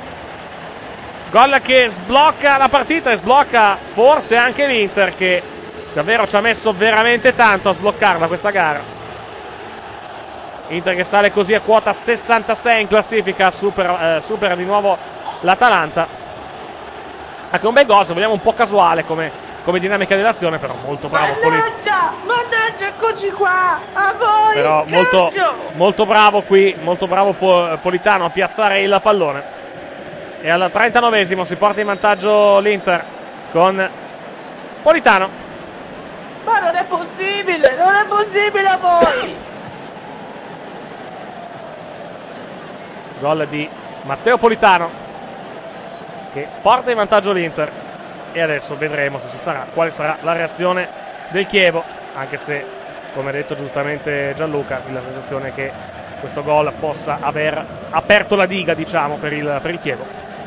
Gol che sblocca la partita e sblocca forse anche l'Inter, che davvero ci ha messo veramente tanto a sbloccarla questa gara. Inter che sale così a quota sessantasei in classifica, supera, eh, supera di nuovo l'Atalanta. Anche un bel gol, se vogliamo un po' casuale come, come dinamica dell'azione, però molto bravo Politano. Mannaggia, mannaggia, eccoci qua, a voi. Però molto, molto bravo qui, molto bravo Politano a piazzare il pallone. E al trentanovesimo si porta in vantaggio l'Inter con Politano. Ma non è possibile, non è possibile a voi. Gol di Matteo Politano che porta in vantaggio l'Inter, e adesso vedremo se ci sarà, quale sarà la reazione del Chievo, anche se, come ha detto giustamente Gianluca, la sensazione è che questo gol possa aver aperto la diga, diciamo, per il, per il Chievo.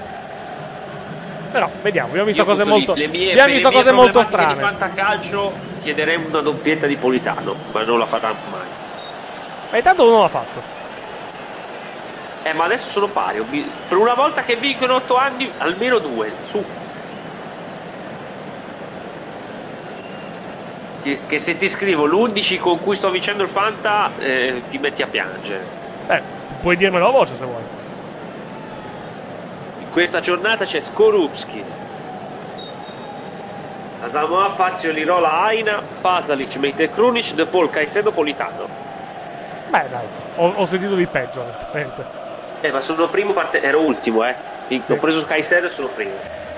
Però vediamo, abbiamo visto Io cose molto, le mie, abbiamo visto cose molto strane. Di fantacalcio chiederemo una doppietta di Politano, ma non la farà mai. Ma intanto uno l'ha fatto. Eh, ma adesso sono pari. Per una volta che vincono otto anni, almeno due. Su. Che, che se ti scrivo l'undici con cui sto vincendo il Fanta, eh, ti metti a piangere. Beh, puoi dirmelo a voce se vuoi. In questa giornata c'è Skorupski, Asamoah, Fazio, Lirola, Aina, Pasalic, Meite Krunic, De Paul, Caicedo, Politano. Beh, dai, ho, ho sentito di peggio, onestamente. Eh, ma sono primo parte... ero ultimo, eh. Sì. Ho preso Caicedo e sono primo.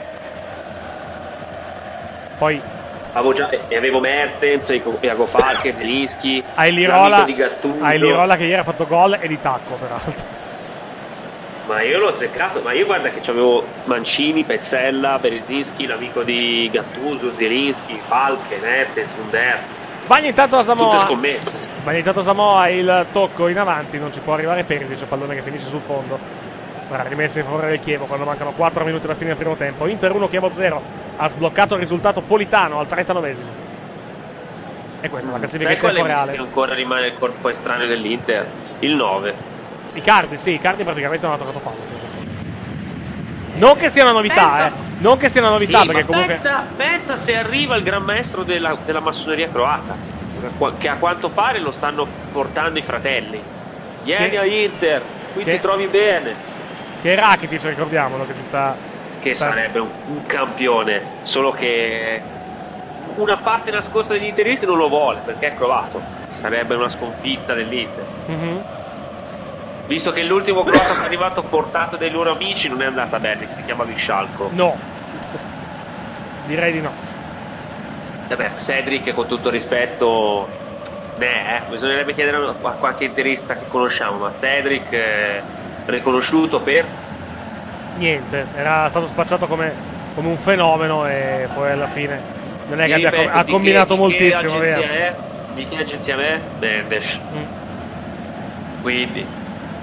Poi avevo già... e avevo Mertens, Iago Falche, Zelinski. Hai Lirola, hai Lirola che ieri ha fatto gol e di tacco, peraltro. Ma io l'ho azzeccato, ma io guarda che c'avevo Mancini, Pezzella, Berezinski, l'amico di Gattuso, Zelinski, Falche, Mertens, Under. Sbaglia intanto Asamoah. Tutte scommesse. Sbaglia intanto Asamoah, il tocco in avanti, non ci può arrivare Perisic, pallone che finisce sul fondo. Sarà rimesso in favore del Chievo quando mancano quattro minuti alla fine del primo tempo. Inter uno, Chievo zero. Ha sbloccato il risultato Politano al trentanovesimo. E questa è la classifica in tempo reale. Ancora rimane il corpo estraneo dell'Inter, il nove. I Cardi, sì, i Cardi praticamente non hanno toccato palla. Non che sia una novità, pensa, eh. Non che sia una novità, sì, perché comunque. Pensa, pensa se arriva il gran maestro della, della massoneria croata, che a quanto pare lo stanno portando i fratelli. Vieni che, a Inter, qui che, ti trovi bene. Che Rakitic, ricordiamolo, che si sta. Che sta... sarebbe un, un campione, solo che una parte nascosta degli interisti non lo vuole perché è croato. Sarebbe una sconfitta dell'Inter. Mm-hmm. Visto che l'ultimo croato che è arrivato portato dai loro amici non è andata bene, che si chiama Vishalko. No, direi di no. Vabbè, Cedric, con tutto rispetto, né, eh, bisognerebbe chiedere a qualche interista che conosciamo, ma Cedric è riconosciuto per? Niente, era stato spacciato come, come un fenomeno e poi alla fine non è che abbia ripeto, ha combinato che, moltissimo. Di che agenzia è? Di che agenzia è? Mendes. Mm. Quindi...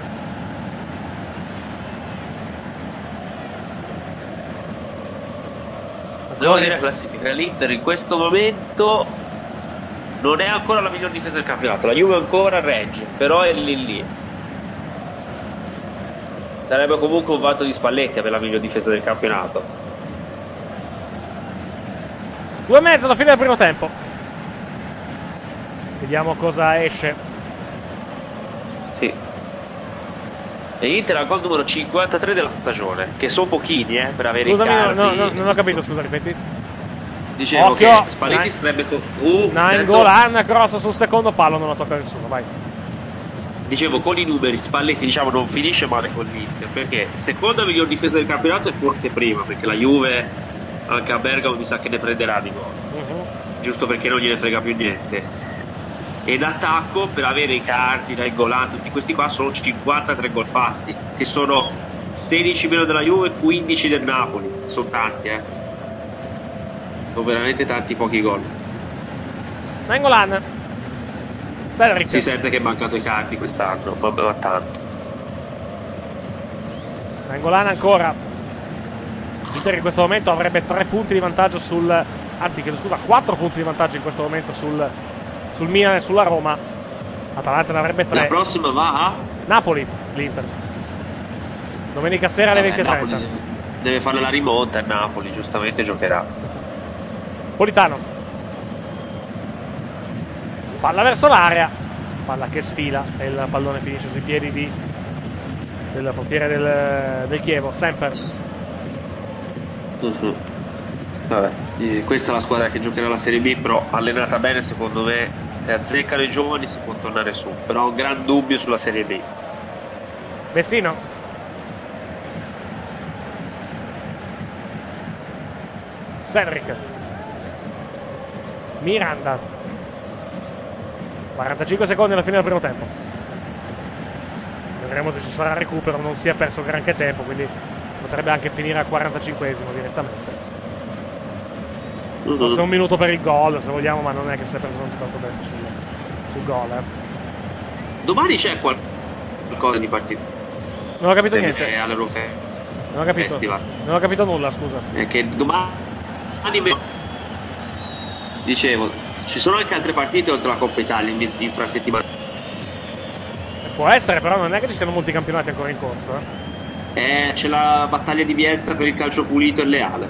Devo dire la classifica, l'Inter in questo momento non è ancora la miglior difesa del campionato, la Juve ancora regge, però è lì lì. Sarebbe comunque un vanto di Spalletti per la miglior difesa del campionato. Due e mezzo alla fine del primo tempo. Vediamo cosa esce. Sì. E Inter al gol numero cinquantatré della stagione, che sono pochini eh, per avere Scusami, i cardi. no, no, non ho capito, scusa, ripeti. Dicevo Occhio. che Spalletti sarebbe con... uh, Nainggolan cross sul secondo palo, non lo tocca nessuno, vai. Dicevo, con i numeri Spalletti diciamo non finisce male con l'Inter, perché seconda miglior difesa del campionato e forse prima, perché la Juve anche a Bergamo mi sa che ne prenderà di gol, uh-huh. giusto perché non gliene frega più niente. E d'attacco, per avere i Cardi, Nainggolan, tutti questi qua, sono cinquantatré gol fatti, che sono sedici meno della Juve, quindici del Napoli. Sono tanti, eh. Sono veramente tanti, pochi gol. Nainggolan. Cedric. Si sente che è mancato i Cardi quest'anno, ma, ma tanto. Nainggolan ancora. L'Inter in questo momento avrebbe tre punti di vantaggio sul... Anzi, chiedo scusa, quattro punti di vantaggio in questo momento sul... sul Milan e sulla Roma. Atalanta ne avrebbe tre. La prossima va a Napoli, l'Inter. Domenica sera alle venti e trenta. Deve, deve fare la rimonta a Napoli, giustamente giocherà. Politano. Palla verso l'area. Palla che sfila e il pallone finisce sui piedi di, del portiere del, del Chievo, sempre. Uh-huh. Vabbè, questa è la squadra che giocherà la Serie B, però allenata bene secondo me, se azzeccano i giovani si può tornare su, però ho un gran dubbio sulla Serie B. Vecino. Cedric. Miranda. quarantacinque secondi alla fine del primo tempo. Vedremo se ci sarà recupero, non si è perso granché tempo, quindi potrebbe anche finire al quarantacinquesimo direttamente. Uh-huh. Forse un minuto per il gol, se vogliamo, ma non è che si è perso tanto tempo sul, sul gol. Eh. Domani c'è qualcosa di partita? Non ho capito niente. All'Eurofe Non ho capito. Festival. Non ho capito nulla, scusa. È che domani dicevo, ci sono anche altre partite oltre la Coppa Italia in infrasettimana. Può essere, però non è che ci siano molti campionati ancora in corso. Eh, eh c'è la battaglia di Bielsa per il calcio pulito e leale.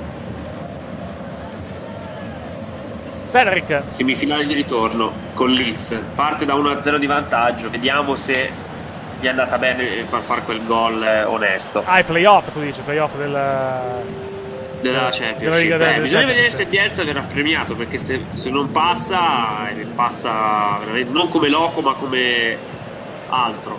Cedric. Semifinale di ritorno con Leeds. Parte da uno a zero di vantaggio. Vediamo se gli è andata bene far fare quel gol eh, onesto. Ah, i playoff, tu dici, playoff del... della Championship. Eh, bisogna vedere se Bielsa verrà premiato, perché se, se non passa, passa veramente non come loco ma come altro.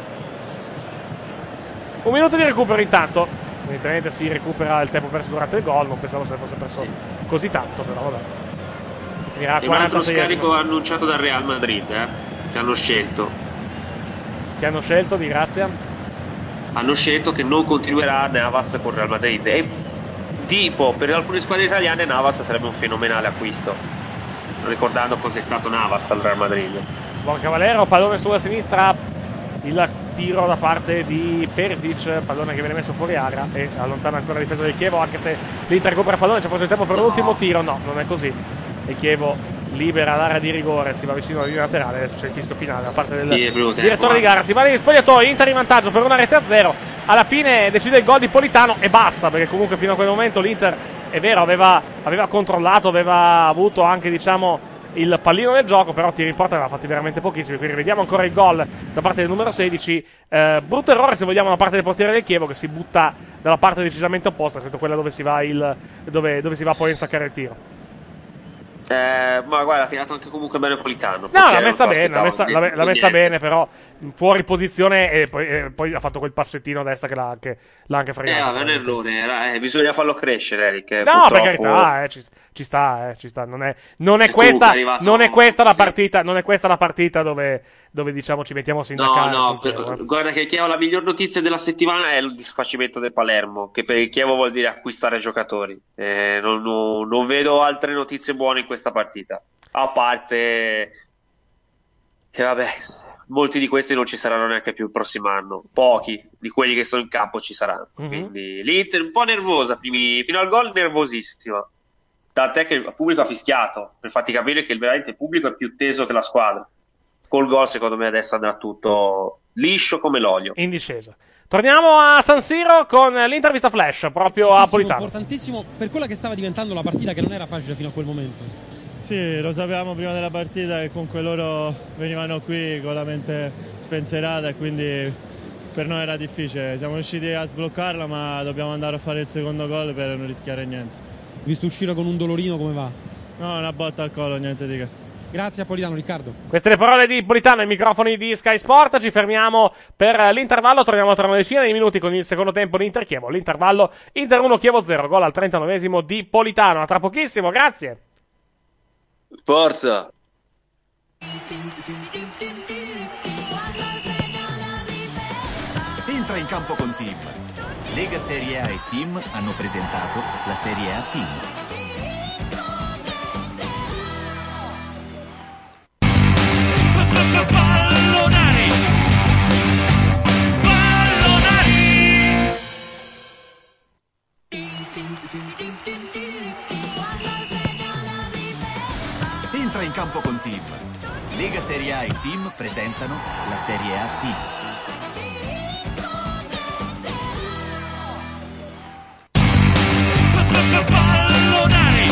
Un minuto di recupero intanto. Evidentemente si recupera il tempo perso durante il gol. Non pensavo se ne fosse perso sì. così tanto, però vabbè. Si finirà a quarantasei. Un altro scarico annunciato dal Real Madrid, eh, che hanno scelto. Che hanno scelto, di grazia? Hanno scelto che non continuerà Navas con Real Madrid. E tipo, per alcune squadre italiane Navas sarebbe un fenomenale acquisto, ricordando cos'è stato Navas al Real Madrid. Buon Cavallero, pallone sulla sinistra, il tiro da parte di Perisic, pallone che viene messo fuori area e allontana ancora la difesa del Chievo, anche se l'Inter recupera il pallone, c'è forse il tempo per no. l'ultimo tiro. No, non è così. E Chievo libera l'area di rigore, si va vicino alla linea laterale, adesso c'è il fischio finale da parte del sì, direttore di gara. Si va negli spogliatoi, Inter in vantaggio per una rete a zero. Alla fine decide il gol di Politano e basta, perché comunque fino a quel momento l'Inter, è vero, aveva, aveva controllato, aveva avuto anche, diciamo, il pallino del gioco, però tiri in porta aveva fatti veramente pochissimi. Quindi vediamo ancora il gol da parte del numero sedici. Eh, brutto errore, se vogliamo, da parte del portiere del Chievo, che si butta dalla parte decisamente opposta, credo quella dove si va il dove, dove si va poi a insaccare il tiro. Eh, ma guarda, ha tirato anche comunque bene Politano. No, l'ha messa bene, l'ha messa, l'ha, l'ha messa bene, però fuori posizione e poi, e poi ha fatto quel passettino a destra che l'ha anche, l'ha anche fregato. Eh, aveva un errore, era, eh, bisogna farlo crescere, Eric. No, purtroppo... per carità, eh, ci, ci sta, eh, ci sta. Non è, non è questa, è non è questa la partita, non è questa la partita dove, dove diciamo ci mettiamo a sindacare. No, no, per, Chievo, eh. guarda che il Chievo, la miglior notizia della settimana è il disfacimento del Palermo, che per il Chievo vuol dire acquistare giocatori. Eh, non, non, non vedo altre notizie buone in questa partita. A parte che vabbè, molti di questi non ci saranno neanche più il prossimo anno. Pochi di quelli che sono in campo ci saranno. Mm-hmm. Quindi l'Inter un po' nervosa primi, fino al gol, nervosissima. Tant'è che il pubblico ha fischiato per farti capire che veramente il pubblico è più teso che la squadra. Col gol secondo me adesso andrà tutto liscio come l'olio. In discesa. Torniamo a San Siro con l'intervista flash proprio a Politano. Importantissimo per quella che stava diventando la partita, che non era facile fino a quel momento. Sì, lo sapevamo prima della partita che comunque loro venivano qui con la mente spensierata e quindi per noi era difficile. Siamo riusciti a sbloccarla, ma dobbiamo andare a fare il secondo gol per non rischiare niente. Visto uscire con un dolorino, come va? No, una botta al collo, niente di che. Grazie a Politano, Riccardo. Queste le parole di Politano ai microfoni di Sky Sport. Ci fermiamo per l'intervallo. Torniamo tra una decina di minuti con il secondo tempo di Inter Chievo. L'intervallo Inter uno Chievo zero. Gol al trentanovesimo di Politano. A tra pochissimo, grazie. Forza! Entra in campo con Team. Lega Serie A e Team hanno presentato la Serie A Team. Pallonari! Pallonari! Entra in campo con Team. Lega Serie A e Team presentano la Serie A Team. Pallonari!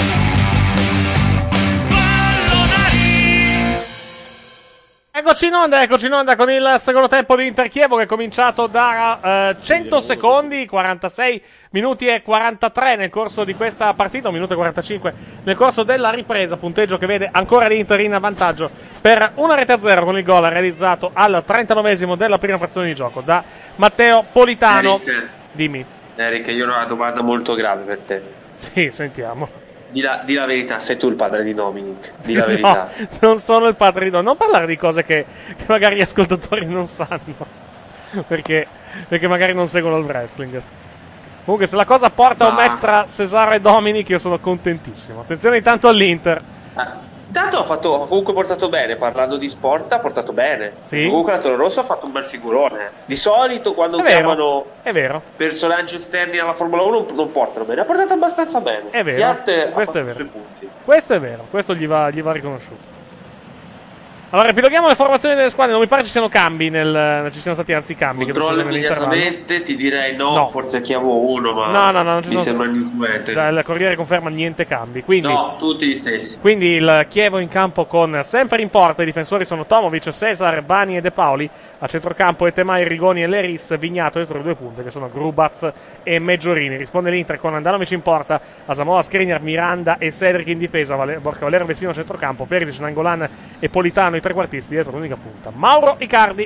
Eccoci in onda, eccoci in onda con il secondo tempo di Inter Chievo che è cominciato da eh, cento secondi, quarantasei minuti e quarantatré nel corso di questa partita, un minuto e quarantacinque nel corso della ripresa, punteggio che vede ancora l'Inter in vantaggio per una rete a zero con il gol realizzato al trentanovesimo della prima frazione di gioco da Matteo Politano. Eric, Dimmi. Eric, io ho una domanda molto grave per te. Sì, sentiamo. Di la, di la verità, sei tu il padre di Dominic? Di la verità. No, non sono il padre di Dominic. Non parlare di cose che, che magari gli ascoltatori non sanno. Perché, perché magari non seguono il wrestling. Comunque, se la cosa porta a un match tra Cesaro e Dominic, io sono contentissimo. Attenzione intanto all'Inter. Ah, intanto ha fatto, comunque portato bene, parlando di sport, ha portato bene. Sì. Comunque la Toro Rosso ha fatto un bel figurone. Di solito quando È vero, chiamano è vero. personaggi esterni alla Formula uno non portano bene, ha portato abbastanza bene. È vero, Piatte questo ha è fatto vero. i suoi punti. Questo è vero, questo gli va, gli va riconosciuto. Allora, epiloghiamo le formazioni delle squadre. Non mi pare ci siano cambi, nel, ci siano stati anzi cambi. Controllo immediatamente, ti direi no, No. forse Chiavo uno, ma No, no, no, non ci mi sono- sembra ininfluente. Il Corriere conferma niente cambi. Quindi, No, tutti gli stessi. quindi il Chievo in campo con sempre in porta. I difensori sono Tomovic, Cesar, Bani e De Paoli. A centrocampo Etemai, Rigoni e Leris. Vignato dietro le due punte che sono Grubaz e Meggiorini. Risponde l'Inter con Andanovic in porta, Asamoah, Skriniar, Miranda e Cedric in difesa. Vale- Borca Valero Vecino a centrocampo, Perisic, Nangolan e Politano i trequartisti dietro l'unica punta. Mauro Icardi.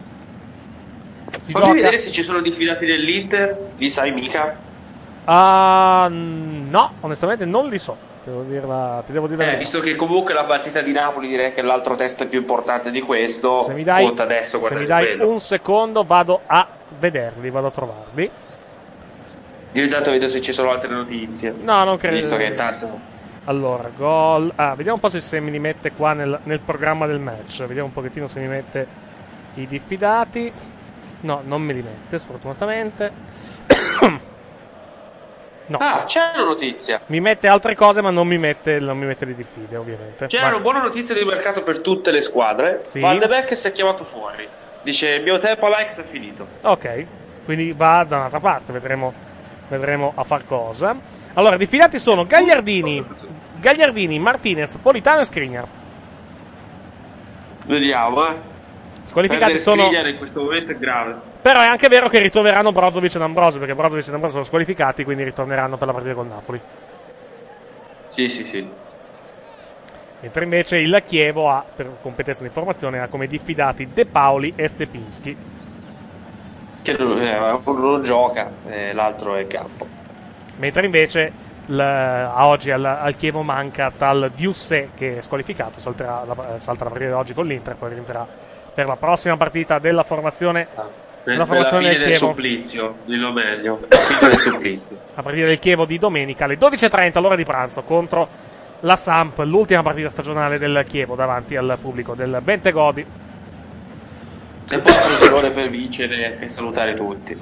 Si Fammi gioca. vedere se ci sono diffidati dell'Inter, li sai mica? Ah, no, onestamente non li so. Devo dirla, ti devo dire la Eh, verità. visto che comunque la partita di Napoli direi che è l'altro test più importante di questo, Se mi dai, conta adesso se guardare mi dai quello. un secondo vado a vederli, vado a trovarli. Io intanto vedo se ci sono altre notizie. No, non credo. Visto che intanto Allora, gol. Ah, vediamo un po' se, se mi li mette qua nel, nel programma del match. Vediamo un pochettino se mi mette i diffidati. No, non me li mette, sfortunatamente. No. Ah, c'è una notizia. Mi mette altre cose, ma non mi mette, non mi mette le diffide, ovviamente. C'è Vai. una buona notizia di mercato per tutte le squadre. Sì. Van de Beek si è chiamato fuori. Dice il mio tempo all'Ajax è finito. Ok, quindi va da un'altra parte, vedremo, vedremo a far cosa. Allora, diffidati sono Gagliardini, Gagliardini, Martinez, Politano e Skriniar. Vediamo, eh. Squalificati Perdere sono. Skriniar in questo momento è grave. Però è anche vero che ritroveranno Brozovic ed Ambrosio, perché Brozovic ed Ambrosio sono squalificati, quindi ritorneranno per la partita con Napoli. Sì, sì, sì. Mentre invece il Chievo ha, per competenza di informazione, ha come diffidati De Paoli e Stepinski. Che non, eh, uno non gioca, eh, l'altro è in campo. Mentre invece l- a oggi al, al Chievo manca tal Diussé, che è squalificato, salterà la, salta la partita di oggi con l'Inter, poi rientrerà per la prossima partita della formazione, Per, della per la formazione fine del del Chievo. supplizio, dillo meglio. La fine del supplizio. A partire del Chievo di domenica alle dodici e trenta, l'ora di pranzo, contro la Samp, l'ultima partita stagionale del Chievo davanti al pubblico del Bentegodi. E poi occasione per vincere e salutare tutti.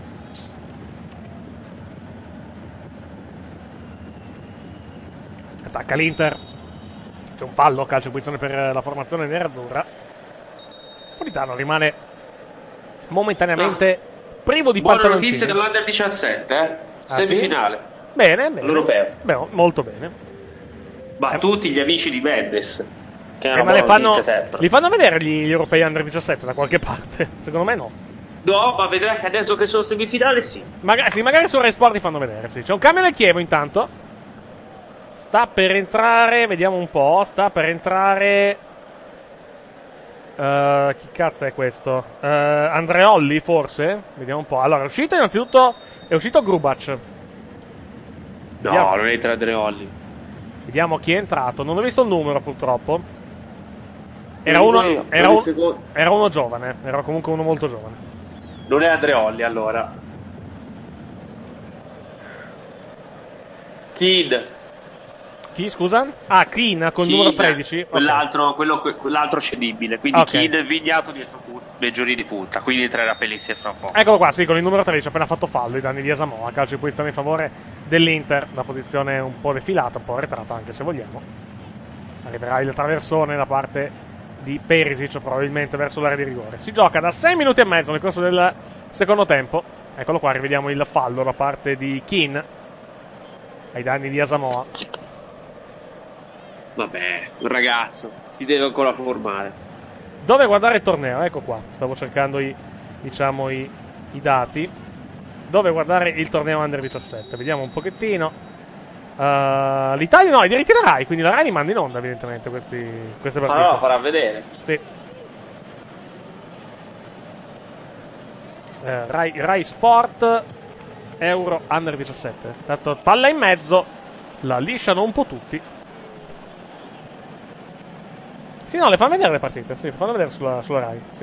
Attacca l'Inter. C'è un fallo, calcio in punizione per la formazione nerazzurra. Politano rimane momentaneamente ah. privo di Buona pantaloncini. notizia dell'Under diciassette, eh? Ah, Semifinale. sì? Bene, bene. All'Europeo. Beh, molto bene. Battuti gli amici di Mendes. Che è Eh, una ma le buona fanno, notizia sempre. li fanno vedere gli, gli europei under diciassette da qualche parte? Secondo me no. No, ma vedrai che adesso che sono semifinale sì. Magari, sì, magari su Rai Sport ti fanno vedere, sì. C'è un cambio nel Chievo intanto. Sta per entrare, vediamo un po', sta per entrare... Uh, chi cazzo è questo? Uh, Andreolli forse? Vediamo un po'. Allora, è uscito innanzitutto, è uscito Grubac. No, Vediamo. non entra Andreolli. Vediamo chi è entrato. Non ho visto il numero purtroppo. Era Non uno, dico io, era, per il un, secondo. era uno giovane, era comunque uno molto giovane. Non è Andreolli allora. Kid. Chi scusa? Ah, Keane con il numero tredici. Quell'altro, Okay. quello, quell'altro cedibile. Quindi Okay. Kid vignato dietro Beggiori di punta. Quindi entrerà Pellissier fra un po'. Eccolo qua, sì, con il numero tredici, appena fatto fallo, i danni di Asamoah, calcio di posizione in favore dell'Inter, la posizione un po' defilata, un po' arretrata anche se vogliamo. Arriverà il traversone da parte di Perisic probabilmente verso l'area di rigore. Si gioca da sei minuti e mezzo nel corso del secondo tempo. Eccolo qua, rivediamo il fallo da parte di Keane ai danni di Asamoah. Vabbè, un ragazzo, si deve ancora formare. Dove guardare il torneo? Ecco qua, stavo cercando i, diciamo, i, i dati. Dove guardare il torneo Under diciassette? Vediamo un pochettino. Uh, L'Italia no, i diritti da Rai, quindi la Rai li manda in onda evidentemente questi, queste partite. Ma no, farà vedere. Sì. Eh, Rai, Rai Sport Euro Under diciassette. Tanto palla in mezzo, la lisciano un po' tutti. Sì, no, le fanno vedere le partite, sì, le fanno vedere sulla, sulla Rai, sì.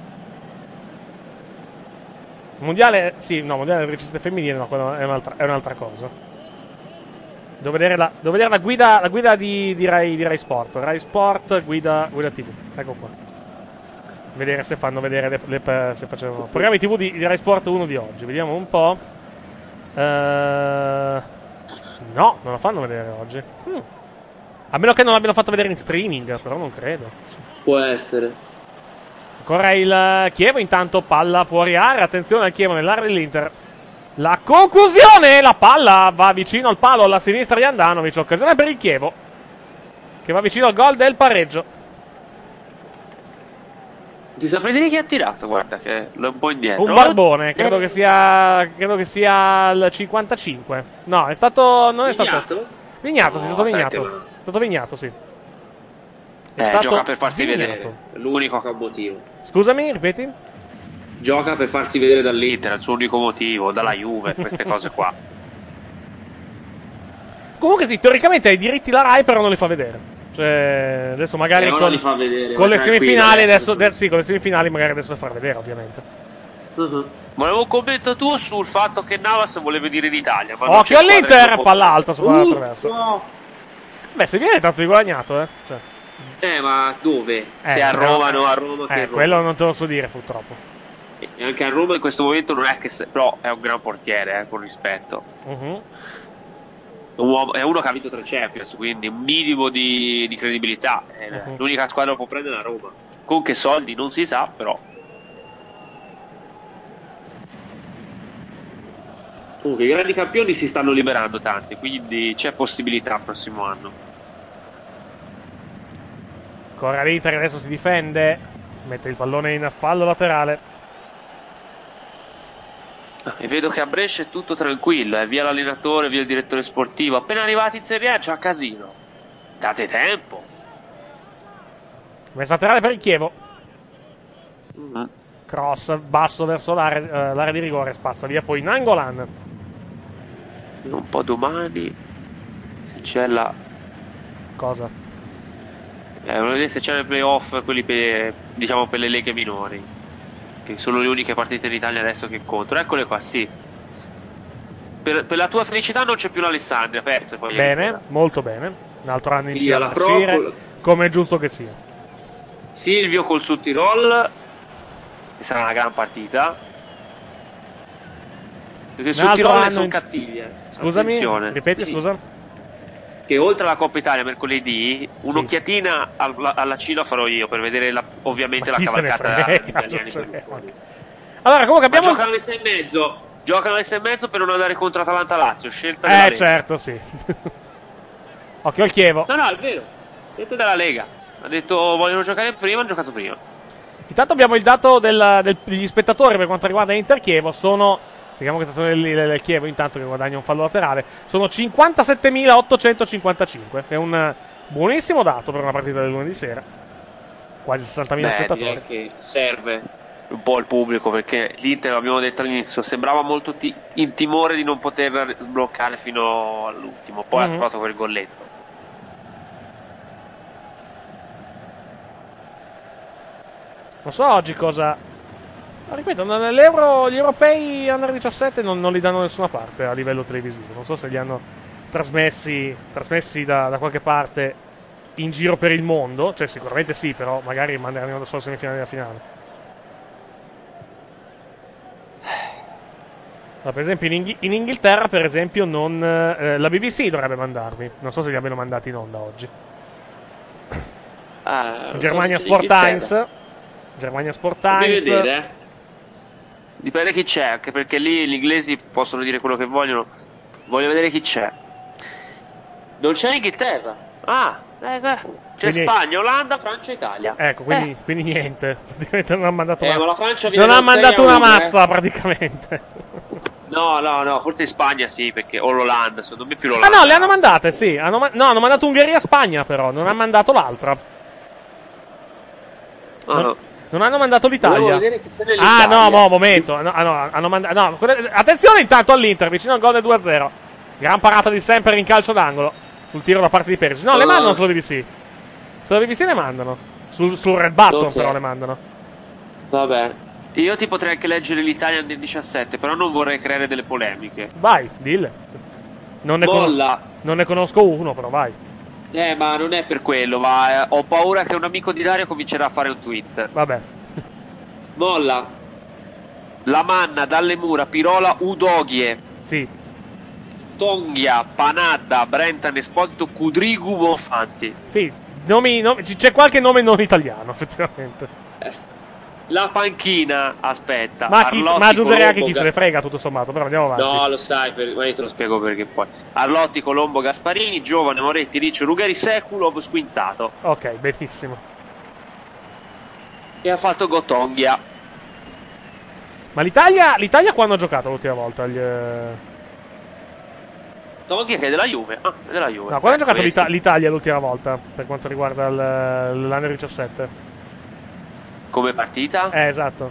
Mondiale, sì, no, mondiale del diciassette femminile, no, quello è un'altra, è un'altra cosa. Devo vedere la, devo vedere la guida, la guida di, di, Rai, di Rai Sport. Rai Sport, guida, guida tivù, ecco qua. Vedere se fanno vedere le, le, se facevano programmi tivù di, di Rai Sport uno di oggi, vediamo un po'. Uh, no, non lo fanno vedere oggi. Hmm. A meno che non l'abbiano fatto vedere in streaming, però non credo. Può essere. Ancora il Chievo, intanto palla fuori area. Attenzione al Chievo nell'area dell'Inter. La conclusione, la palla va vicino al palo alla sinistra di Andanovic. Occasione per il Chievo, che va vicino al gol del pareggio. Ti saprei dire chi ha tirato, guarda, che è un po' indietro. Un barbone, credo che sia credo che sia il cinquantacinque. No, è stato non è Vignato? stato Vignato, sì, è stato No, Vignato. senti, ma- È stato Vignato, sì. È Eh, stato gioca per farsi Vignato. vedere. È l'unico che ha un motivo. Scusami, ripeti? Gioca per farsi vedere dall'Inter, è il suo unico motivo, dalla Juve, queste cose qua. Comunque sì, teoricamente ha i diritti la Rai, però non li fa vedere. Cioè, adesso magari Eh, ora con, li fa vedere, con le ma semifinali tranquillo, adesso, adesso- de- sì, con le semifinali magari adesso le farà vedere, ovviamente. Uh-huh. Volevo un commento tuo sul fatto che Navas vuole venire in Italia. Ma non Occhio c'è squadra all'Inter, che lo palla può- alta su palla Uh, attraverso. no. Beh, se viene tanto di guadagnato, eh. Cioè, Eh, ma dove? eh, Se a però- Roma, no, a Roma che Eh, a Roma. quello non te lo so dire, purtroppo. E anche a Roma in questo momento non è che se... però è un gran portiere, eh, con rispetto. Mhm. Un uomo- è uno che ha vinto tre Champions, quindi un minimo di, di credibilità. Eh, Mhm. L'unica squadra che può prendere è la Roma. Con che soldi non si sa, però. Comunque i grandi campioni si stanno liberando tanti, quindi c'è possibilità il prossimo anno. Ancora l'Inter adesso si difende, mette il pallone in fallo laterale. E vedo che a Brescia è tutto tranquillo, eh. Via l'allenatore, via il direttore sportivo. Appena arrivati in Serie A c'è casino. Date tempo. Messa laterale per il Chievo. Mm. Cross basso verso l'area, eh, l'area di rigore, spazza via poi Nangolan. Un po' domani se c'è la Cosa? eh, volevo vedere se c'è nei playoff quelli per, diciamo per le leghe minori, che sono le uniche partite in Italia adesso che contano. Eccole qua, sì. Per, per la tua felicità non c'è più l'Alessandria, perse poi ieri Bene, sera. molto bene. Un altro anno Quindi insieme a alla Pro, uscire, col- come è giusto che sia. Silvio col Sud Tirol, che sarà una gran partita. Perché il Un Sud altro Tirol anno sono in- cattivi, eh. Scusami, Attenzione. ripeti, Sì. scusa. Che oltre alla Coppa Italia mercoledì, un'occhiatina al- alla Cina farò io per vedere la- ovviamente Ma la chi se ne cavalcata frega, degli italiani. cioè, Berlusconi. Allora, comunque Ma abbiamo... giocano alle sei e mezzo. Giocano alle sei e mezzo per non andare contro Atalanta Lazio. Scelta della Eh, Lega. certo, sì. Occhio al Chievo. No, no, è vero. Detto dalla Lega. Ha detto vogliono giocare prima, hanno giocato prima. Intanto abbiamo il dato del, del, degli spettatori per quanto riguarda Inter Chievo. Sono, seguiamo questa stazione del, del Chievo intanto che guadagna un fallo laterale, sono cinquantasettemilaottocentocinquantacinque, che è un buonissimo dato per una partita del lunedì sera. Quasi sessantamila Beh, spettatori. direi che serve un po' il pubblico, perché l'Inter, l'abbiamo detto all'inizio, sembrava molto ti- in timore di non poter sbloccare fino all'ultimo, poi Mm-hmm. ha trovato quel golletto. Non so oggi cosa. Ma ripeto, nell'Euro, gli europei under diciassette non, non li danno da nessuna parte a livello televisivo. Non so se li hanno trasmessi, trasmessi da, da qualche parte in giro per il mondo. Cioè, sicuramente sì, però magari manderanno da solo semifinale della finale. Ma per esempio, in, Inghi- in Inghilterra, per esempio, non, eh, la B B C dovrebbe mandarmi. Non so se li abbiano mandati in onda oggi. Ah, Germania cosa c'è Sport in Inghilterra? Times. Germania Sport Fammi Times. vedere, eh. Dipende chi c'è, anche perché lì gli inglesi possono dire quello che vogliono. Voglio vedere chi c'è. Non c'è l'Inghilterra. Ah, eh, eh. c'è Quindi- Spagna, Olanda, Francia, Italia. Ecco, quindi, quindi niente. Praticamente non ha mandato Eh, una, ma la Francia viene non ha da sei mandato a una uno, mazza, eh. praticamente. No, no, no, forse in Spagna sì, perché o l'Olanda, secondo me più Ah l'Olanda. no, le hanno mandate, sì. Hanno ma- no, hanno mandato Ungheria-Spagna, però. Non hanno mandato l'altra. No, non, no. non hanno mandato l'Italia. Volevo vedere chi c'è Ah nell'Italia. no, mo, momento. No, ah, no, hanno mandato. No, quelle- attenzione intanto all'Inter, vicino al gol del due a zero. Gran parata di sempre in calcio d'angolo. Sul tiro da parte di Perisic. No, le Oh. mandano sulla B B C. Sulla B B C le mandano. Sul, sul Red Button, Ok. però le mandano. Vabbè. Io ti potrei anche leggere l'Italia del diciassette, però non vorrei creare delle polemiche. Vai, dille. Non ne, cono- Molla. non ne conosco uno, però vai. Eh, ma non è per quello, ma eh, ho paura che un amico di Dario comincerà a fare un tweet. Vabbè. Molla. La Manna, Dalle Mura, Pirola, Udoghie. Sì. Tonghia, Panadda, Brentan, Esposito, Cudrigu, Bonfanti. Sì, nomi, nomi- c- c'è qualche nome non italiano, effettivamente. La panchina, aspetta. Ma, chi, Arlotti, ma aggiungerei anche Colombo, chi se ne frega, tutto sommato. Però andiamo avanti. No, lo sai, per... ma io te lo spiego perché poi. Arlotti, Colombo, Gasparini, Giovane, Moretti, Riccio, Ruggeri, Seculov, Squinzato. Ok, benissimo. E ha fatto Gotonghia. Ma l'Italia, l'Italia quando ha giocato l'ultima volta? Gli, eh, Tonghia che è della Juve. Ah, è della Juve. No, quando ha giocato vedi? l'Ita- l'Italia l'ultima volta? Per quanto riguarda il- l'Under diciassette? Come partita? Eh, esatto.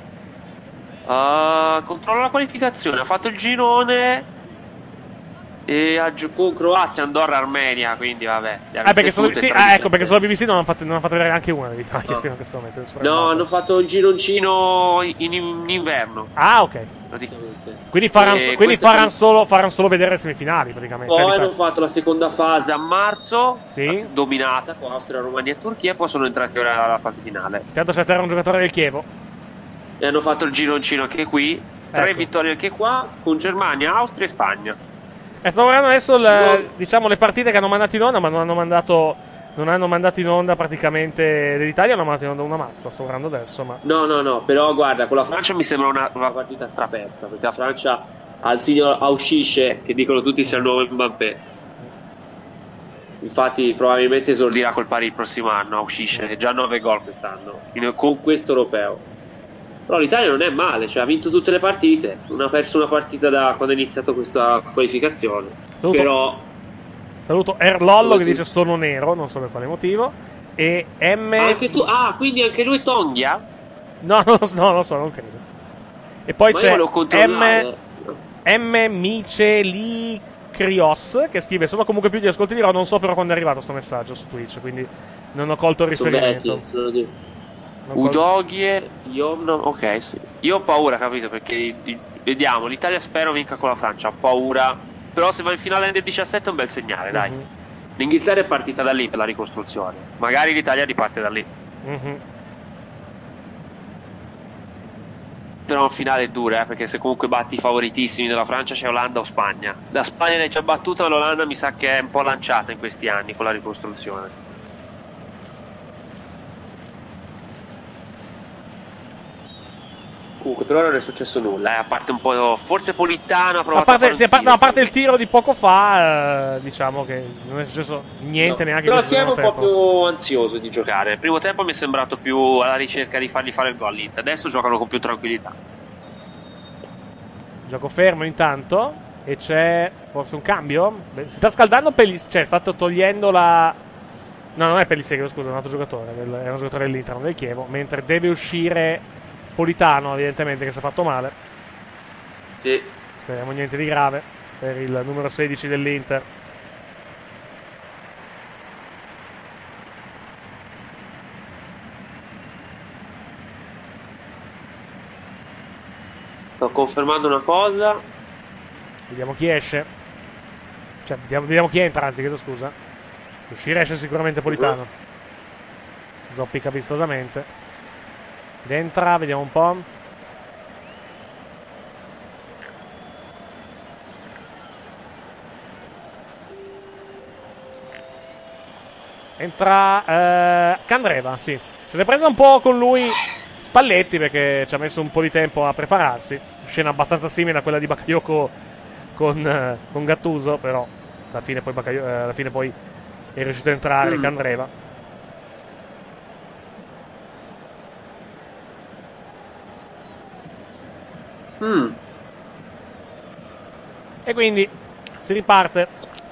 Uh, controlla la qualificazione. Ha fatto il girone. E ha giocato con Croazia, Andorra, Armenia. Quindi vabbè. le ha Ah, perché vinte sulla, tutte sì, tra ah, ecco, diciassette. perché sulla B B C non hanno fatto, non hanno fatto vedere neanche una dell'Italia No. fino a questo momento. No, hanno fatto il gironcino in, in inverno. Ah, ok. Praticamente. Quindi faranno E quindi questo faranno è- solo, faranno solo vedere le semifinali, praticamente. Poi Cioè, hanno l'Italia- fatto la seconda fase a marzo, Sì. dominata con Austria, Romania e Turchia, e poi sono entrati ora alla fase finale. Intanto c'è a terra un giocatore del Chievo. E hanno fatto il gironcino anche qui, tre Ecco. vittorie anche qua, con Germania, Austria e Spagna. E sto guardando adesso le, No. diciamo, le partite che hanno mandato in onda, ma non hanno mandato, non hanno mandato in onda praticamente dell'Italia, hanno mandato in onda una mazza. Sto guardando adesso, ma. No, no, no, però guarda, con la Francia mi sembra una, una partita strapersa, perché la Francia ha il signor Auscisce, che dicono tutti sia il nuovo Mbappé. Infatti probabilmente esordirà col Paris il prossimo anno, Auscisce, che già ha nove gol quest'anno, in- con questo europeo. Però l'Italia non è male, cioè ha vinto tutte le partite, non ha perso una partita da quando è iniziato questa qualificazione. Saluto. Però Saluto Erlollo Come che tu. dice sono nero, non so per quale motivo. E M. anche tu, ah, quindi anche lui è Tonghia? No, non lo so, no, non lo so, non credo. E poi Ma io c'è volevo controllare. M. M. Micelicrios che scrive: sono comunque più di ascolti di Raw. Non so però quando è arrivato sto messaggio su Twitch, quindi non ho colto il Sono riferimento. vecchi, sono di- Non col- Udoghie, Iomno, ok, sì. Io ho paura, capito? Perché i- vediamo, l'Italia spero vinca con la Francia, ho paura. Però se va in finale del diciassette è un bel segnale, dai. Mhm. L'Inghilterra è partita da lì per la ricostruzione. Magari l'Italia riparte da lì. Mhm. Però un finale dura, eh, perché se comunque batti i favoritissimi della Francia c'è Olanda o Spagna. La Spagna l'hai già battuta, ma l'Olanda mi sa che è un po' lanciata in questi anni con la ricostruzione. Comunque per ora non è successo nulla, eh, a parte un po', forse Politano ha A provato parte, a fare sì, a un par- tiro, no, a parte il tiro di poco fa, eh, diciamo che non è successo niente no. neanche Però in questo Chievo secondo un po' tempo. più ansioso di giocare. Il primo tempo mi è sembrato più alla ricerca di fargli fare il gol l'Inter. Adesso giocano con più tranquillità. Gioco fermo intanto e c'è forse un cambio. Beh, si sta scaldando Pellissier, cioè sta togliendo la... No, non è Pellissier, scusa, è un altro giocatore, del- è un giocatore dell'Inter, non del Chievo, mentre deve uscire Politano, evidentemente, che si è fatto male. Sì. Speriamo niente di grave per il numero sedici dell'Inter. Sto confermando una cosa. Vediamo chi esce. Cioè, vediamo, vediamo chi entra, anzi, chiedo scusa. Uscire esce sicuramente Politano. Zoppica vistosamente. Ed entra, vediamo un po'. Entra eh, Candreva, sì. Se l'è presa un po' con lui Spalletti perché ci ha messo un po' di tempo a prepararsi. Scena abbastanza simile a quella di Bakayoko con, eh, con Gattuso, però alla fine poi, Bakayo- eh, alla fine poi è riuscito a entrare Mm. Candreva. Mm. E quindi si riparte.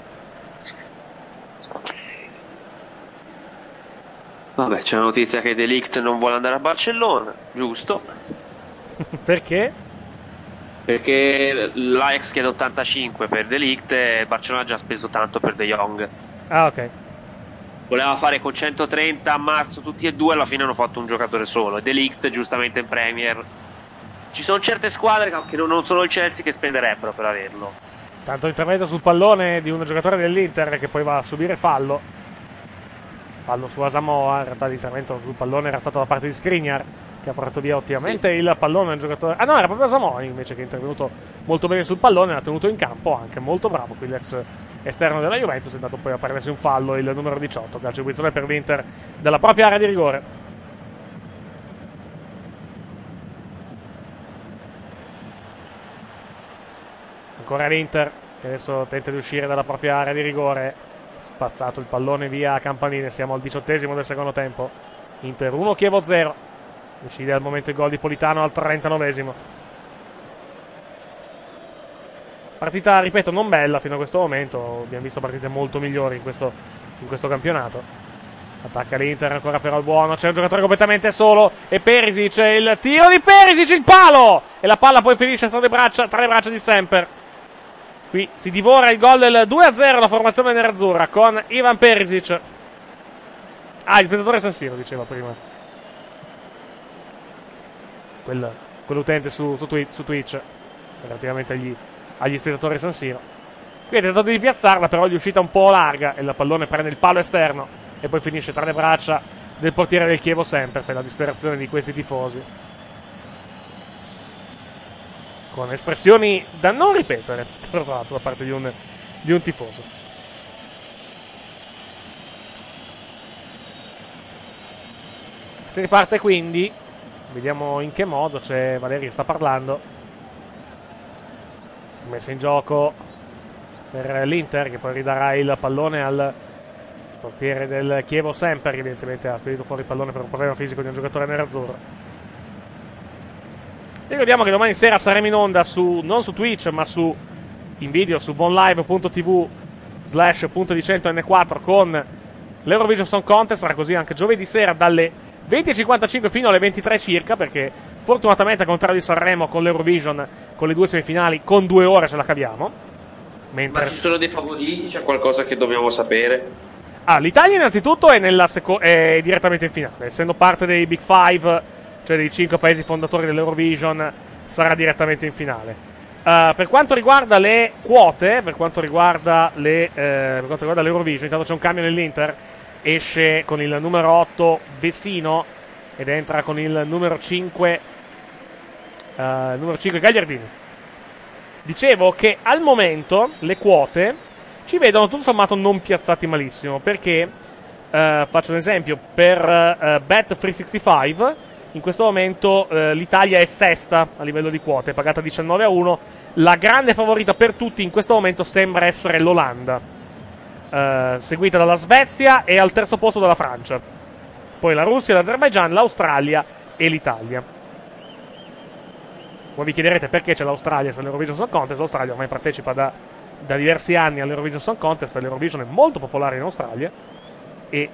Vabbè, c'è la notizia che De Ligt non vuole andare a Barcellona, giusto? Perché? Perché l'Ajax chiede ottantacinque per De Ligt e il Barcellona ha già speso tanto per De Jong. Ah, ok. Voleva fare con centotrenta a marzo tutti e due, alla fine hanno fatto un giocatore solo. De Ligt giustamente in Premier. Ci sono certe squadre che non non sono il Chelsea che spenderebbero per averlo. Tanto intervento sul pallone di un giocatore dell'Inter che poi va a subire fallo. Fallo su Asamoah. In realtà l'intervento sul pallone era stato da parte di Skriniar, che ha portato via ottimamente il pallone del giocatore. Ah no, era proprio Asamoah invece che è intervenuto molto bene sul pallone, l'ha tenuto in campo anche molto bravo. Qui l'ex esterno della Juventus è andato poi a prendersi un fallo, il numero diciotto. Calcio di punizione per l'Inter dalla propria area di rigore. Ancora l'Inter che adesso tenta di uscire dalla propria area di rigore. Spazzato il pallone via a Campanile. Siamo al diciottesimo del secondo tempo. Inter uno, Chievo zero. Decide al momento il gol di Politano al trentanovesimo. Partita, ripeto, non bella fino a questo momento. Abbiamo visto partite molto migliori in questo, in questo campionato. Attacca l'Inter, ancora però il buono. C'è un giocatore completamente solo. E Perisic, il tiro di Perisic, il palo! E la palla poi finisce tra le braccia, tra le braccia di Semper. Qui si divora il gol del due a zero la formazione nerazzurra con Ivan Perisic. Ah, il spettatore San Siro, diceva prima. Quel, quell'utente su, su, Twitch, su Twitch relativamente agli, agli spettatori San Siro. Qui ha tentato di piazzarla, però gli è uscita un po' larga e il pallone prende il palo esterno e poi finisce tra le braccia del portiere del Chievo Semper, per la disperazione di questi tifosi. Con espressioni da non ripetere, tra l'altro, da parte di un, di un tifoso. Si riparte quindi. Vediamo in che modo. C'è Valeri che sta parlando. Messa in gioco per l'Inter, che poi ridarà il pallone al portiere del Chievo Semper, che evidentemente ha spedito fuori il pallone per un problema fisico di un giocatore nerazzurro. Ricordiamo che domani sera saremo in onda su, non su Twitch, ma su, in video su vonlive.tv slash punto di cento N quattro con l'Eurovision Song Contest. Sarà così anche giovedì sera dalle venti e cinquantacinque fino alle ventitré circa, perché fortunatamente al contrario di Sanremo con l'Eurovision, con le due semifinali, con due ore ce la caviamo. Mentre... Ma ci sono dei favoriti? C'è qualcosa che dobbiamo sapere? Ah, l'Italia innanzitutto è, nella seco- è direttamente in finale, essendo parte dei Big Five, cioè dei cinque paesi fondatori dell'Eurovision, sarà direttamente in finale. Uh, per quanto riguarda le quote, per quanto riguarda, le, eh, per quanto riguarda l'Eurovision, intanto c'è un cambio nell'Inter, esce con il numero otto Vecino ed entra con il numero cinque, uh, il numero cinque Gagliardini. Dicevo che al momento le quote ci vedono tutto sommato non piazzati malissimo, perché uh, faccio un esempio per uh, Bet trecentosessantacinque. in questo momento eh, l'Italia è sesta a livello di quote, è pagata diciannove a uno. La grande favorita per tutti in questo momento sembra essere l'Olanda, eh, seguita dalla Svezia e al terzo posto dalla Francia. Poi la Russia, l'Azerbaigian, l'Australia e l'Italia. Voi vi chiederete perché c'è l'Australia se all'Eurovision Song Contest. L'Australia ormai partecipa da, da diversi anni all'Eurovision Song Contest. L'Eurovision è molto popolare in Australia e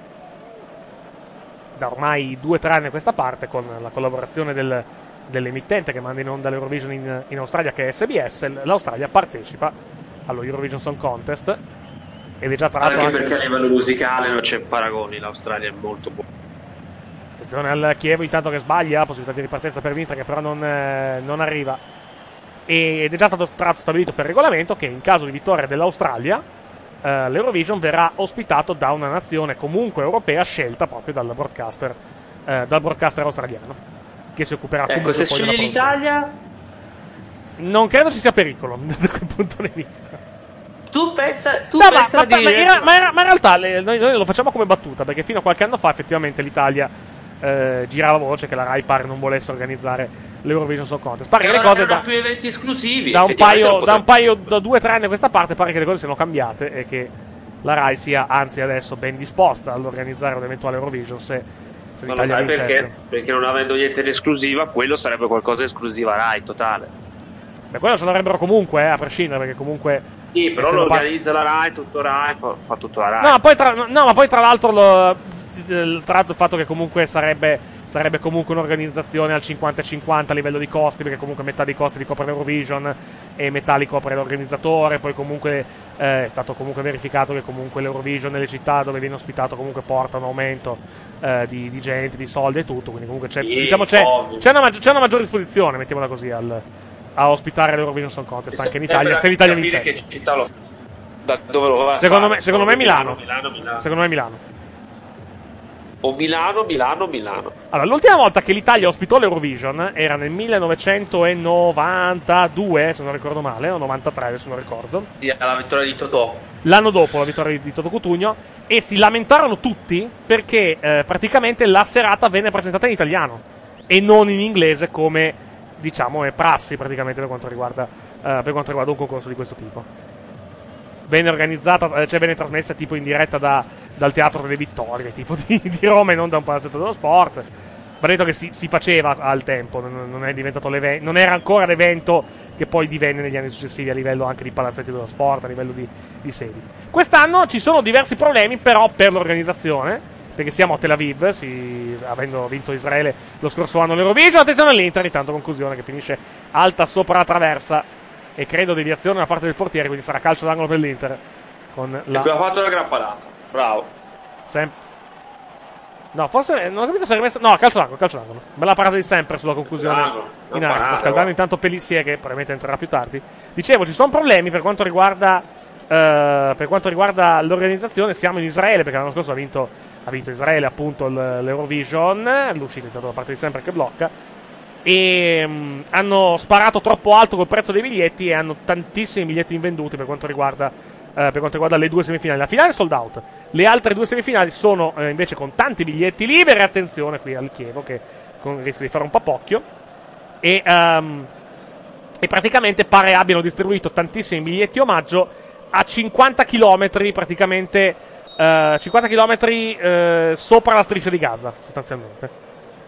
da ormai due o tre anni a questa parte, con la collaborazione del, dell'emittente che manda in onda l'Eurovision in, in Australia, che è S B S, l'Australia partecipa allo Eurovision Song Contest ed è già tra l'altro anche anche perché a livello musicale non c'è paragoni, l'Australia è molto buona. Attenzione al Chievo intanto che sbaglia, possibilità di ripartenza per Vintra che però non, eh, non arriva, ed è già stato tra l'altro stabilito per regolamento che in caso di vittoria dell'Australia Uh, l'Eurovision verrà ospitato da una nazione comunque europea scelta proprio dal broadcaster, uh, dal broadcaster australiano, che si occuperà ecco, comunque se poi sceglie della produzione. l'Italia, non credo ci sia pericolo da quel punto di vista. tu pensa, tu No, pensa ma, ma, di... ma, in, ma, in, ma in realtà le, noi, noi lo facciamo come battuta, perché fino a qualche anno fa effettivamente l'Italia eh, girava voce che la Rai pare non volesse organizzare l'Eurovision Song Contest. Pare che le cose da, più eventi esclusivi da un paio, da un paio, da due o tre anni a questa parte pare che le cose siano cambiate e che la Rai sia anzi adesso ben disposta all'organizzare un eventuale Eurovision se, se non lo l'Italia sai vincesse. perché? Perché non avendo niente in esclusiva, quello sarebbe qualcosa esclusiva Rai totale. Beh, quello ce l'avrebbe comunque, eh, a prescindere, perché comunque sì, però lo part- organizza la Rai, tutto Rai, fa, fa tutto la Rai. No, ma poi tra, no, ma poi tra l'altro lo, tra l'altro il fatto che comunque sarebbe sarebbe comunque un'organizzazione al cinquanta cinquanta a livello di costi, perché comunque metà dei costi li copre l'Eurovision e metà li copre l'organizzatore. Poi comunque eh, è stato comunque verificato che comunque l'Eurovision nelle città dove viene ospitato comunque porta un aumento eh, di, di gente, di soldi e tutto, quindi comunque c'è, sì, diciamo, c'è, c'è, una, c'è una maggiore disposizione, mettiamola così, al, a ospitare l'Eurovision Song Contest anche in Italia, se l'Italia vincesse. Che città lo, da dove lo va a secondo fare? me, secondo me Milano. Milano, Milano. Secondo me Milano. O Milano, Milano, Milano. Allora, l'ultima volta che l'Italia ospitò l'Eurovision era nel millenovecentonovantadue, se non ricordo male, o novantatré, adesso non ricordo. Sì, alla vittoria di Totò. L'anno dopo la vittoria di Toto Cutugno, e si lamentarono tutti perché eh, praticamente la serata venne presentata in italiano e non in inglese, come diciamo è prassi praticamente per quanto riguarda, eh, per quanto riguarda un concorso di questo tipo. Venne organizzata, cioè venne trasmessa tipo in diretta da, dal Teatro delle Vittorie, tipo di, di Roma e non da un palazzetto dello sport. Va detto che si, si faceva al tempo, non, non è diventato l'evento, non era ancora l'evento che poi divenne negli anni successivi a livello anche di palazzetti dello sport, a livello di, di sedi. Quest'anno ci sono diversi problemi però per l'organizzazione, perché siamo a Tel Aviv, si, avendo vinto Israele lo scorso anno l'Eurovision. Attenzione all'Inter, intanto conclusione che finisce alta sopra la traversa e credo deviazione da parte del portiere, quindi sarà calcio d'angolo per l'Inter con la... abbiamo fatto una gran parata, bravo. Sem- no, forse non ho capito se è rimessa... no, calcio d'angolo, calcio d'angolo, bella parata di sempre sulla conclusione in area. Sta scaldando intanto Pelissier, che probabilmente entrerà più tardi. Dicevo, ci sono problemi per quanto riguarda eh, per quanto riguarda l'organizzazione. Siamo in Israele, perché l'anno scorso ha vinto ha vinto Israele appunto l'Eurovision, l'uscita intanto da parte di sempre che blocca, e um, hanno sparato troppo alto col prezzo dei biglietti e hanno tantissimi biglietti invenduti per quanto riguarda uh, per quanto riguarda le due semifinali. La finale è sold out, le altre due semifinali sono uh, invece con tanti biglietti liberi. Attenzione qui al Chievo, che con, rischia di fare un papocchio, e, um, e praticamente pare abbiano distribuito tantissimi biglietti omaggio a cinquanta chilometri, praticamente uh, cinquanta chilometri uh, sopra la striscia di Gaza, sostanzialmente.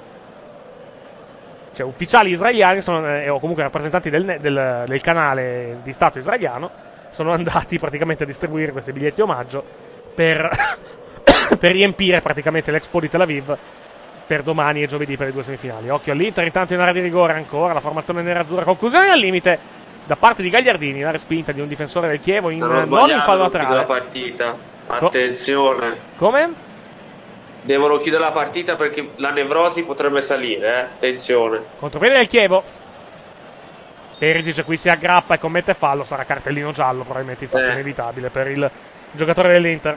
Cioè ufficiali israeliani sono, eh, o comunque rappresentanti del, del, del canale di Stato israeliano sono andati praticamente a distribuire questi biglietti omaggio per, per riempire praticamente l'Expo di Tel Aviv per domani e giovedì per le due semifinali. Occhio all'Inter intanto in area di rigore ancora, la formazione nerazzurra, conclusione al limite da parte di Gagliardini, la respinta di un difensore del Chievo in, non, non in fallo laterale. La partita. Attenzione. Come? Devono chiudere la partita perché la nevrosi potrebbe salire, eh? Attenzione. Contropiede del Chievo. Perisic qui si aggrappa e commette fallo, sarà cartellino giallo, probabilmente infatti eh. inevitabile per il giocatore dell'Inter.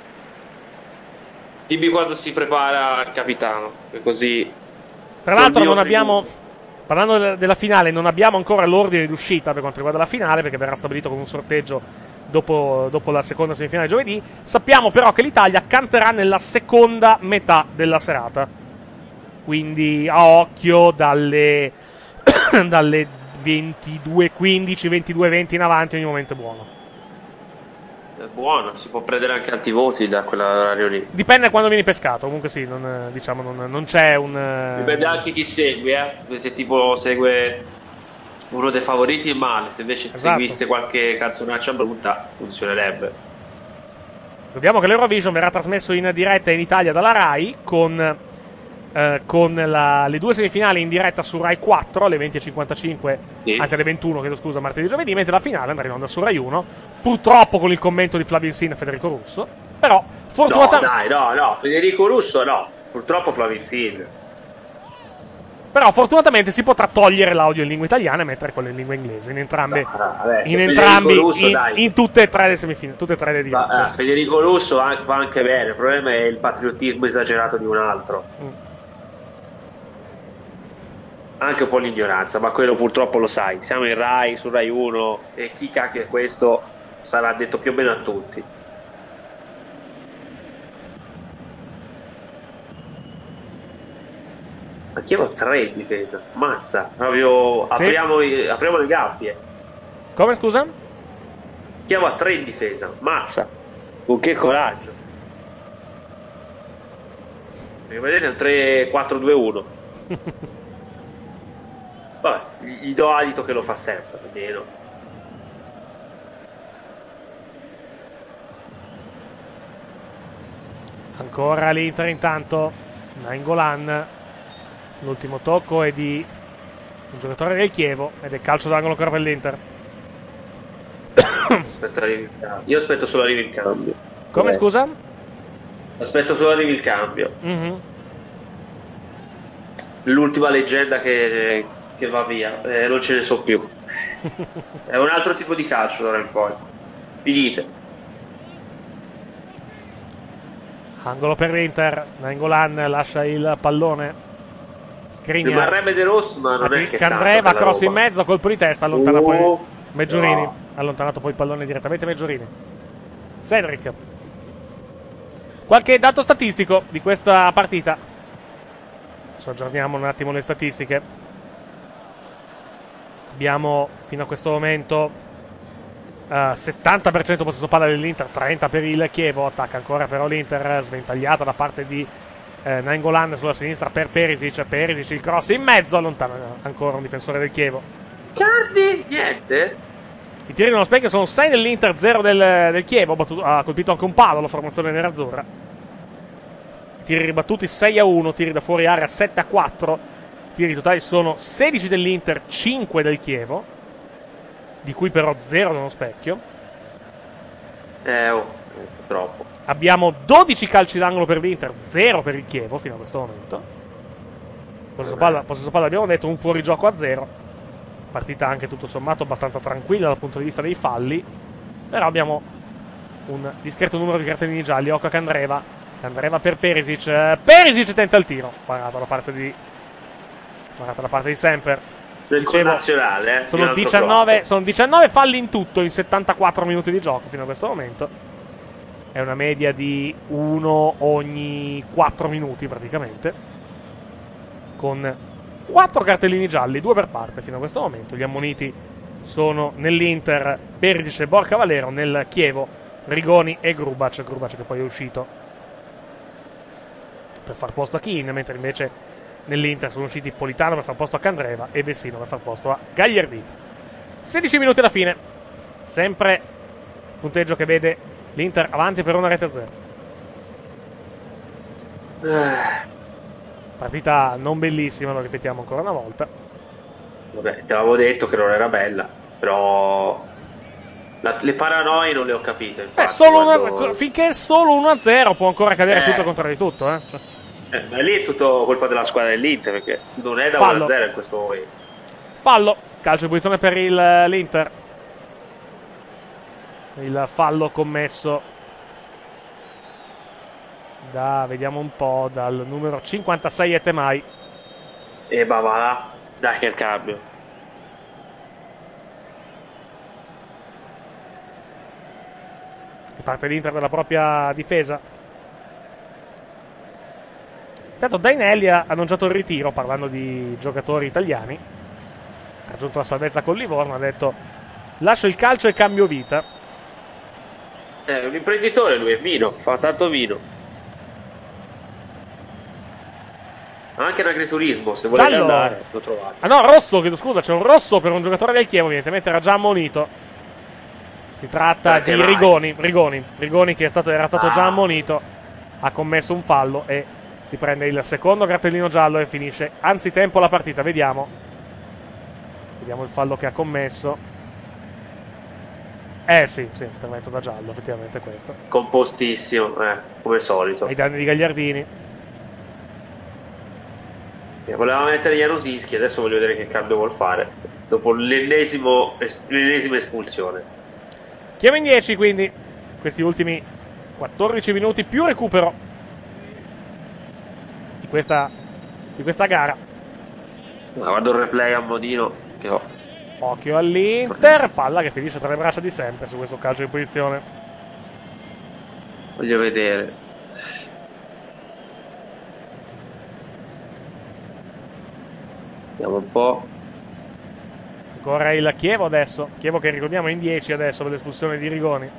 Dimmi quando si prepara il capitano, che così... Tra l'altro non abbiamo, parlando della finale, non abbiamo ancora l'ordine di uscita per quanto riguarda la finale, perché verrà stabilito con un sorteggio Dopo, dopo la seconda semifinale giovedì. Sappiamo però che l'Italia canterà nella seconda metà della serata, quindi a occhio dalle, dalle ventidue quindici, ventidue venti in avanti ogni momento è buono. È buono, si può prendere anche alti voti da quell'orario lì. Dipende da quando vieni pescato, comunque sì, non, diciamo, non, non c'è un... Dipende anche chi segue, eh. Se tipo segue uno dei favoriti male, se invece Esatto. seguisse qualche canzonaccia brutta funzionerebbe. Ricordiamo che l'Eurovision verrà trasmesso in diretta in Italia dalla Rai con, eh, con la, le due semifinali in diretta su Rai quattro alle venti e cinquantacinque, Sì. anzi alle ventuno, chiedo scusa, martedì e giovedì, mentre la finale andrà in onda su Rai uno, purtroppo con il commento di Flavio Insin e Federico Russo, però No, fortunatamente... dai, no, no, Federico Russo no, purtroppo Flavizin. Però fortunatamente si potrà togliere l'audio in lingua italiana e mettere quello in lingua inglese in entrambe, No, no, adesso in Federico entrambi Russo, in, dai. in tutte e tre le semifinali, tutte e tre le dirette. Ma, eh, Federico Russo va va anche bene, il problema è il patriottismo esagerato di un altro. Mm. Anche un po' l'ignoranza, ma quello purtroppo lo sai. Siamo in Rai, su Rai uno, e chi cacchio è questo sarà detto più o meno a tutti. Ma chi avevo tre in difesa? Mazza, proprio Sì. apriamo, i- apriamo le gabbie. Come, scusa? Chi aveva tre in difesa? Mazza, con che coraggio. Perché vedete è un tre quattro due uno. Vabbè, gli gli do adito che lo fa sempre, almeno. Ancora l'Inter intanto, Nainggolan, l'ultimo tocco è di un giocatore del Chievo ed è calcio d'angolo ancora per l'Inter. Aspetta, arrivi il cambio. Io aspetto solo arrivi il cambio. Come, Adesso. scusa? Aspetto solo arrivi il cambio. Mhm. L'ultima leggenda che, che va via, eh, non ce ne so più. È un altro tipo di calcio d'ora in poi. Finite. Angolo per l'Inter, Nainggolan lascia il pallone. Skriniar. Rimarrebbe De Rossi, ma non Anzi, è che Candreva, tanto per la cross in Roma. mezzo, colpo di testa, allontana Oh, poi Meggiorini. no. Allontanato poi il pallone direttamente Meggiorini. Cedric. Qualche dato statistico di questa partita. Soggiorniamo un attimo le statistiche. Abbiamo fino a questo momento uh, settanta per cento possesso palla dell'Inter, trenta per il Chievo. Attacca ancora però l'Inter, sventagliata da parte di eh, Nainggolan sulla sinistra per Perisic. Perisic il cross in mezzo, allontana ancora un difensore del Chievo. Cardi, niente. I tiri nello specchio sono sei dell'Inter, zero del, del Chievo. Battuto, ha colpito anche un palo la formazione nerazzurra. Tiri ribattuti sei a uno, tiri da fuori area sette a quattro. Tiri totali sono sedici dell'Inter, cinque del Chievo, di cui però zero nello specchio. Eh, oh, troppo. Abbiamo dodici calci d'angolo per l'Inter, zero per il Chievo fino a questo momento. Possesso palla, possesso palla abbiamo detto, un fuorigioco a zero. Partita anche tutto sommato abbastanza tranquilla dal punto di vista dei falli. Però abbiamo un discreto numero di cartellini gialli. Occo a Candreva. Candreva per Perisic. Perisic tenta il tiro. Parato da parte di Parato da parte di Semper. Nel Dicevo, connazionale, eh, sono, fino al diciannove, cross. sono diciannove falli in tutto in settantaquattro minuti di gioco fino a questo momento. È una media di uno ogni quattro minuti praticamente, con quattro cartellini gialli, due per parte fino a questo momento. Gli ammoniti sono nell'Inter Perisic e Borca Valero, nel Chievo Rigoni e Grubac. Grubac che poi è uscito per far posto a Keane, mentre invece nell'Inter sono usciti Politano per far posto a Candreva e Vessino per far posto a Gagliardini. sedici minuti alla fine, sempre punteggio che vede l'Inter avanti per una rete a zero. Eh, Partita non bellissima, lo ripetiamo ancora una volta. vabbè, ti avevo detto che non era bella, però la- le paranoie non le ho capite. Beh, infatti, solo quando- una, finché è solo uno a zero può ancora cadere Eh. tutto contro di tutto. Eh? Cioè, Eh, ma lì è tutto colpa della squadra dell'Inter, perché non è da Fallo. uno a zero in questo momento. fallo, calcio di punizione per il, l'Inter. Il fallo commesso da, vediamo un po', dal numero cinquantasei Etemai. E ma va là, dai che il cambio. Parte l'Inter dalla propria difesa. Intanto Dainelli ha annunciato il ritiro, parlando di giocatori italiani. Ha raggiunto la salvezza con Livorno, ha detto lascio il calcio e cambio vita. È un imprenditore lui, è vino, fa tanto vino. Anche un agriturismo, se volete Giallo. andare, lo trovate. Ah no, rosso, chiedo scusa, c'è un rosso per un giocatore del Chievo, evidentemente era già ammonito. Si tratta Perché di mai? Rigoni, Rigoni, Rigoni che è stato, era stato Ah. già ammonito, ha commesso un fallo e si prende il secondo cartellino giallo e finisce anzitempo la partita. Vediamo. Vediamo il fallo che ha commesso. Eh sì, sì, intervento da giallo, effettivamente questo. Compostissimo, eh, come al solito. Ai danni di Gagliardini. Eh, Voleva mettere Jarosinski, adesso voglio vedere che cambio vuol fare. Dopo l'ennesimo, es- l'ennesima espulsione. Chievo in dieci, quindi questi ultimi quattordici minuti più recupero di questa, di questa gara. Ma guardo il replay a modino che ho. Occhio all'Inter, palla che finisce tra le braccia di sempre su questo calcio di posizione. Voglio vedere. Vediamo un po'. Ancora il Chievo adesso. Chievo che ricordiamo è in dieci adesso per l'espulsione di Rigoni.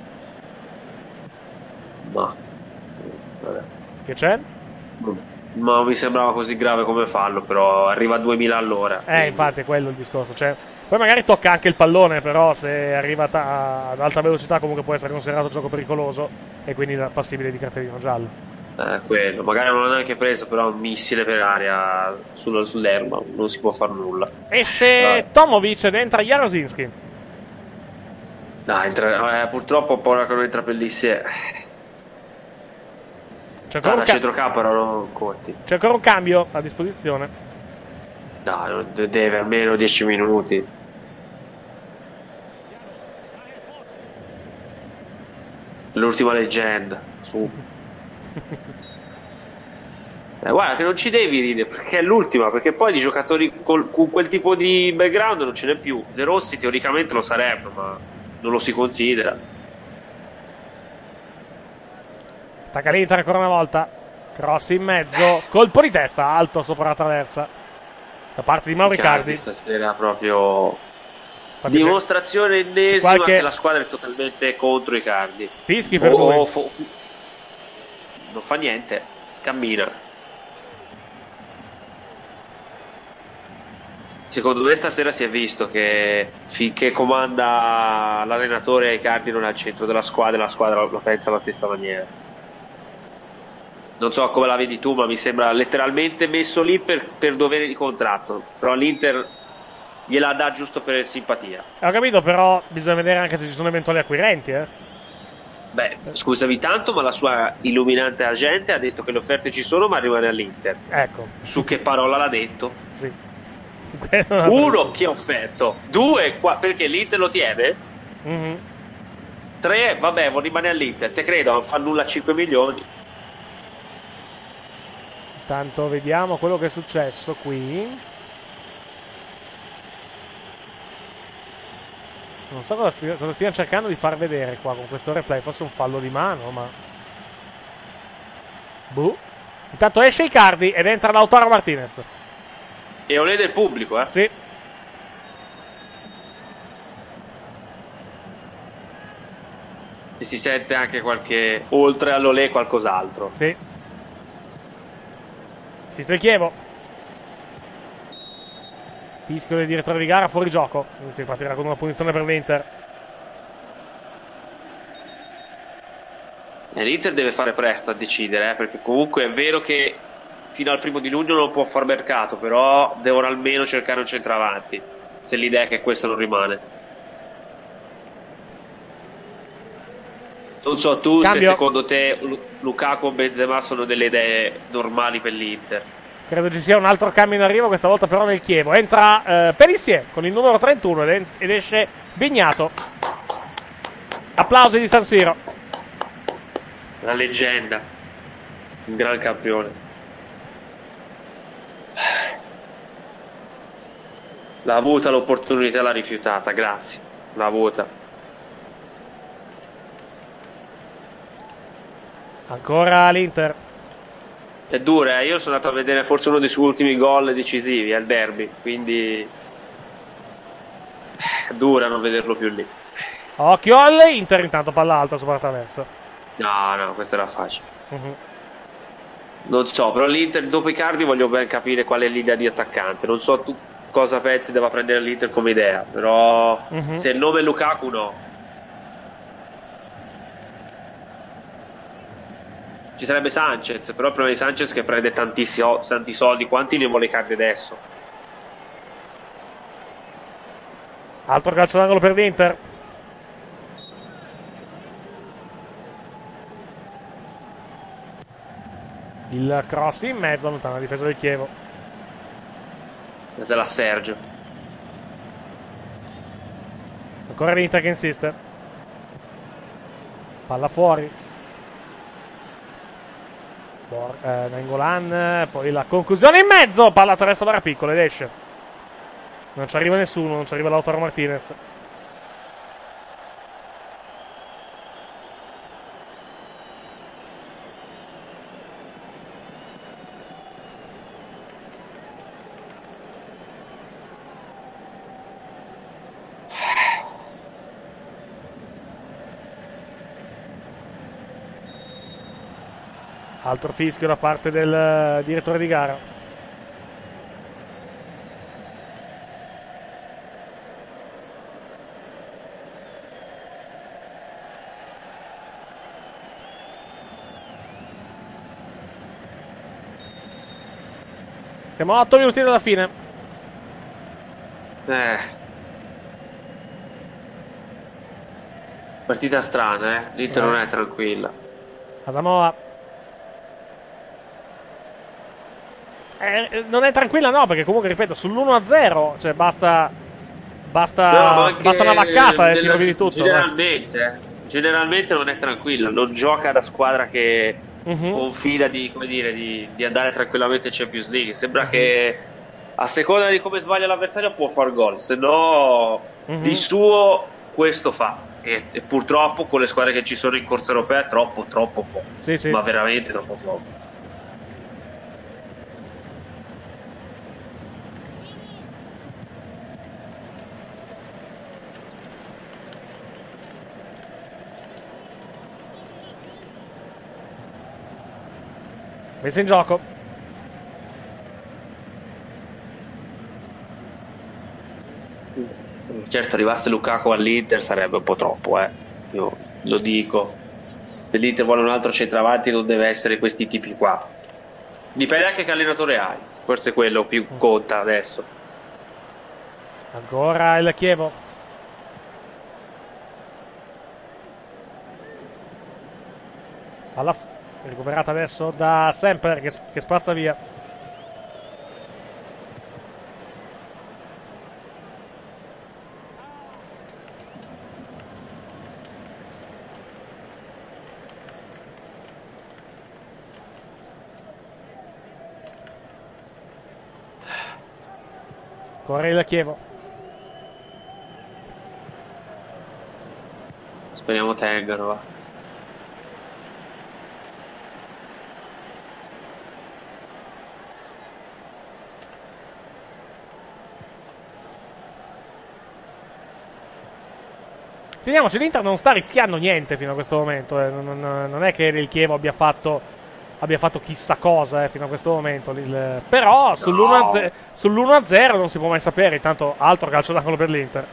Ma. Vabbè. Che c'è? Ma mi sembrava così grave come fallo, però arriva a duemila all'ora. Eh, infatti è quello il discorso. Cioè, poi magari tocca anche il pallone, però se arriva ta- ad alta velocità comunque può essere considerato gioco pericoloso e quindi passibile di cartellino giallo. Eh, quello. Magari non l'ha neanche preso, però un missile per aria sul- sull'erba, non si può fare nulla. Esce Dai. Tomovic ed entra Jarosinski. Dai, entra- eh, purtroppo ora che non entra Pellissi è... C'è Ah, ancora, da un ca- centrocampo erano corti. c'è ancora un cambio a disposizione. Dai, non- deve almeno dieci minuti. L'ultima leggenda. Su. Eh, guarda che non ci devi ridere perché è l'ultima, perché poi di giocatori col- con quel tipo di background non ce n'è più. De Rossi teoricamente lo sarebbe, ma non lo si considera. Attacca l'Inter ancora una volta. Cross in mezzo. Colpo di testa alto sopra la traversa da parte di Mauro Icardi. Stasera proprio Infatti dimostrazione c'è ennesima qualche- che la squadra è totalmente contro Icardi. Fischi per Oh, lui. fo- non fa niente, cammina. Secondo me stasera si è visto che finché comanda l'allenatore Icardi non è al centro della squadra, la squadra la pensa alla stessa maniera. Non so come la vedi tu, ma mi sembra letteralmente messo lì per, per dovere di contratto. Però l'Inter gliela dà giusto per simpatia. Ho capito, però bisogna vedere anche se ci sono eventuali acquirenti, eh. Beh, scusami tanto, ma la sua illuminante agente ha detto che le offerte ci sono, ma rimane all'Inter. Ecco. Su che parola l'ha detto? Sì. Uno, chi ha offerto? Due, qua, perché l'Inter lo tiene? Mhm. Tre, vabbè, vuol rimane all'Inter. Te credo, non fa nulla a cinque milioni. Intanto vediamo quello che è successo qui. Non so cosa, stia- cosa stiano cercando di far vedere qua con questo replay. Forse un fallo di mano, ma... Boh. Intanto esce Icardi ed entra Lautaro Martinez. E olè del pubblico, eh? Sì. E si sente anche qualche... oltre all'olè qualcos'altro. Sì. Assiste il Chievo. Fischio del direttore di gara, fuori gioco. Quindi si partirà con una punizione per l'Inter. E l'Inter deve fare presto a decidere, eh, perché comunque è vero che fino al primo di luglio non può far mercato, però devono almeno cercare un centravanti, se l'idea è che questo non rimane. Non so tu Cambio. se secondo te Lu- Lukaku o Benzema sono delle idee normali per l'Inter. Credo ci sia un altro cambio in arrivo, questa volta però nel Chievo. Entra eh, Pelissier con il numero trentuno ed, en- ed esce Vignato. Applausi di San Siro. La leggenda, un gran campione. L'ha avuta l'opportunità, l'ha rifiutata, grazie. L'ha avuta. Ancora l'Inter. È dura, eh? Io sono andato a vedere forse uno dei suoi ultimi gol decisivi al derby, quindi è dura non vederlo più lì. Occhio all'Inter, intanto palla alta su traverso. No, no, questo era facile. Uh-huh. Non so, però l'Inter dopo Icardi voglio ben capire qual è l'idea di attaccante. Non so tu cosa pensi debba prendere l'Inter come idea, però uh-huh. se il nome è Lukaku no. Ci sarebbe Sanchez, però il problema di Sanchez è che prende tantissimi, tanti soldi. Quanti ne vuole Icardi adesso? Altro calcio d'angolo per l'Inter. Il cross in mezzo, allontana la difesa del Chievo. Questa è la Sergio. Ancora l'Inter che insiste. Palla fuori. Eh, Nainggolan, poi la conclusione in mezzo, palla attraverso la piccola ed esce. Non ci arriva nessuno, non ci arriva Lautaro Martinez. Altro fischio da parte del direttore di gara. Siamo a otto minuti dalla fine. Eh. Partita strana, eh. L'Inter eh. non è tranquilla. Asamoah. Eh, non è tranquilla, no, perché comunque ripeto sull'uno a zero, cioè basta basta, no, basta una vaccata e ti rovini tutto. Generalmente, eh, generalmente non è tranquilla, non gioca da squadra che uh-huh. confida di, come dire, di, di andare tranquillamente in Champions League. Sembra uh-huh. che a seconda di come sbaglia l'avversario può far gol, se no uh-huh. di suo questo fa. E, e purtroppo con le squadre che ci sono in corsa europea è troppo, troppo poco. Sì, sì. Ma veramente troppo poco. Messa in gioco. Certo, arrivasse Lukaku all'Inter sarebbe un po' troppo, eh. Io lo dico. Se l'Inter vuole un altro centravanti non deve essere questi tipi qua. Dipende anche che allenatore hai. Forse quello più conta adesso. Ancora il Chievo. Alla f- recuperata adesso da Semper che, che spazza via. Corre il Chievo. Speriamo tengano, va. Teniamoci, l'Inter non sta rischiando niente fino a questo momento. Eh. Non, non, non è che il Chievo abbia fatto, abbia fatto chissà cosa eh, fino a questo momento. Il, però sull'uno a zero non si può mai sapere. Intanto altro calcio d'angolo per l'Inter.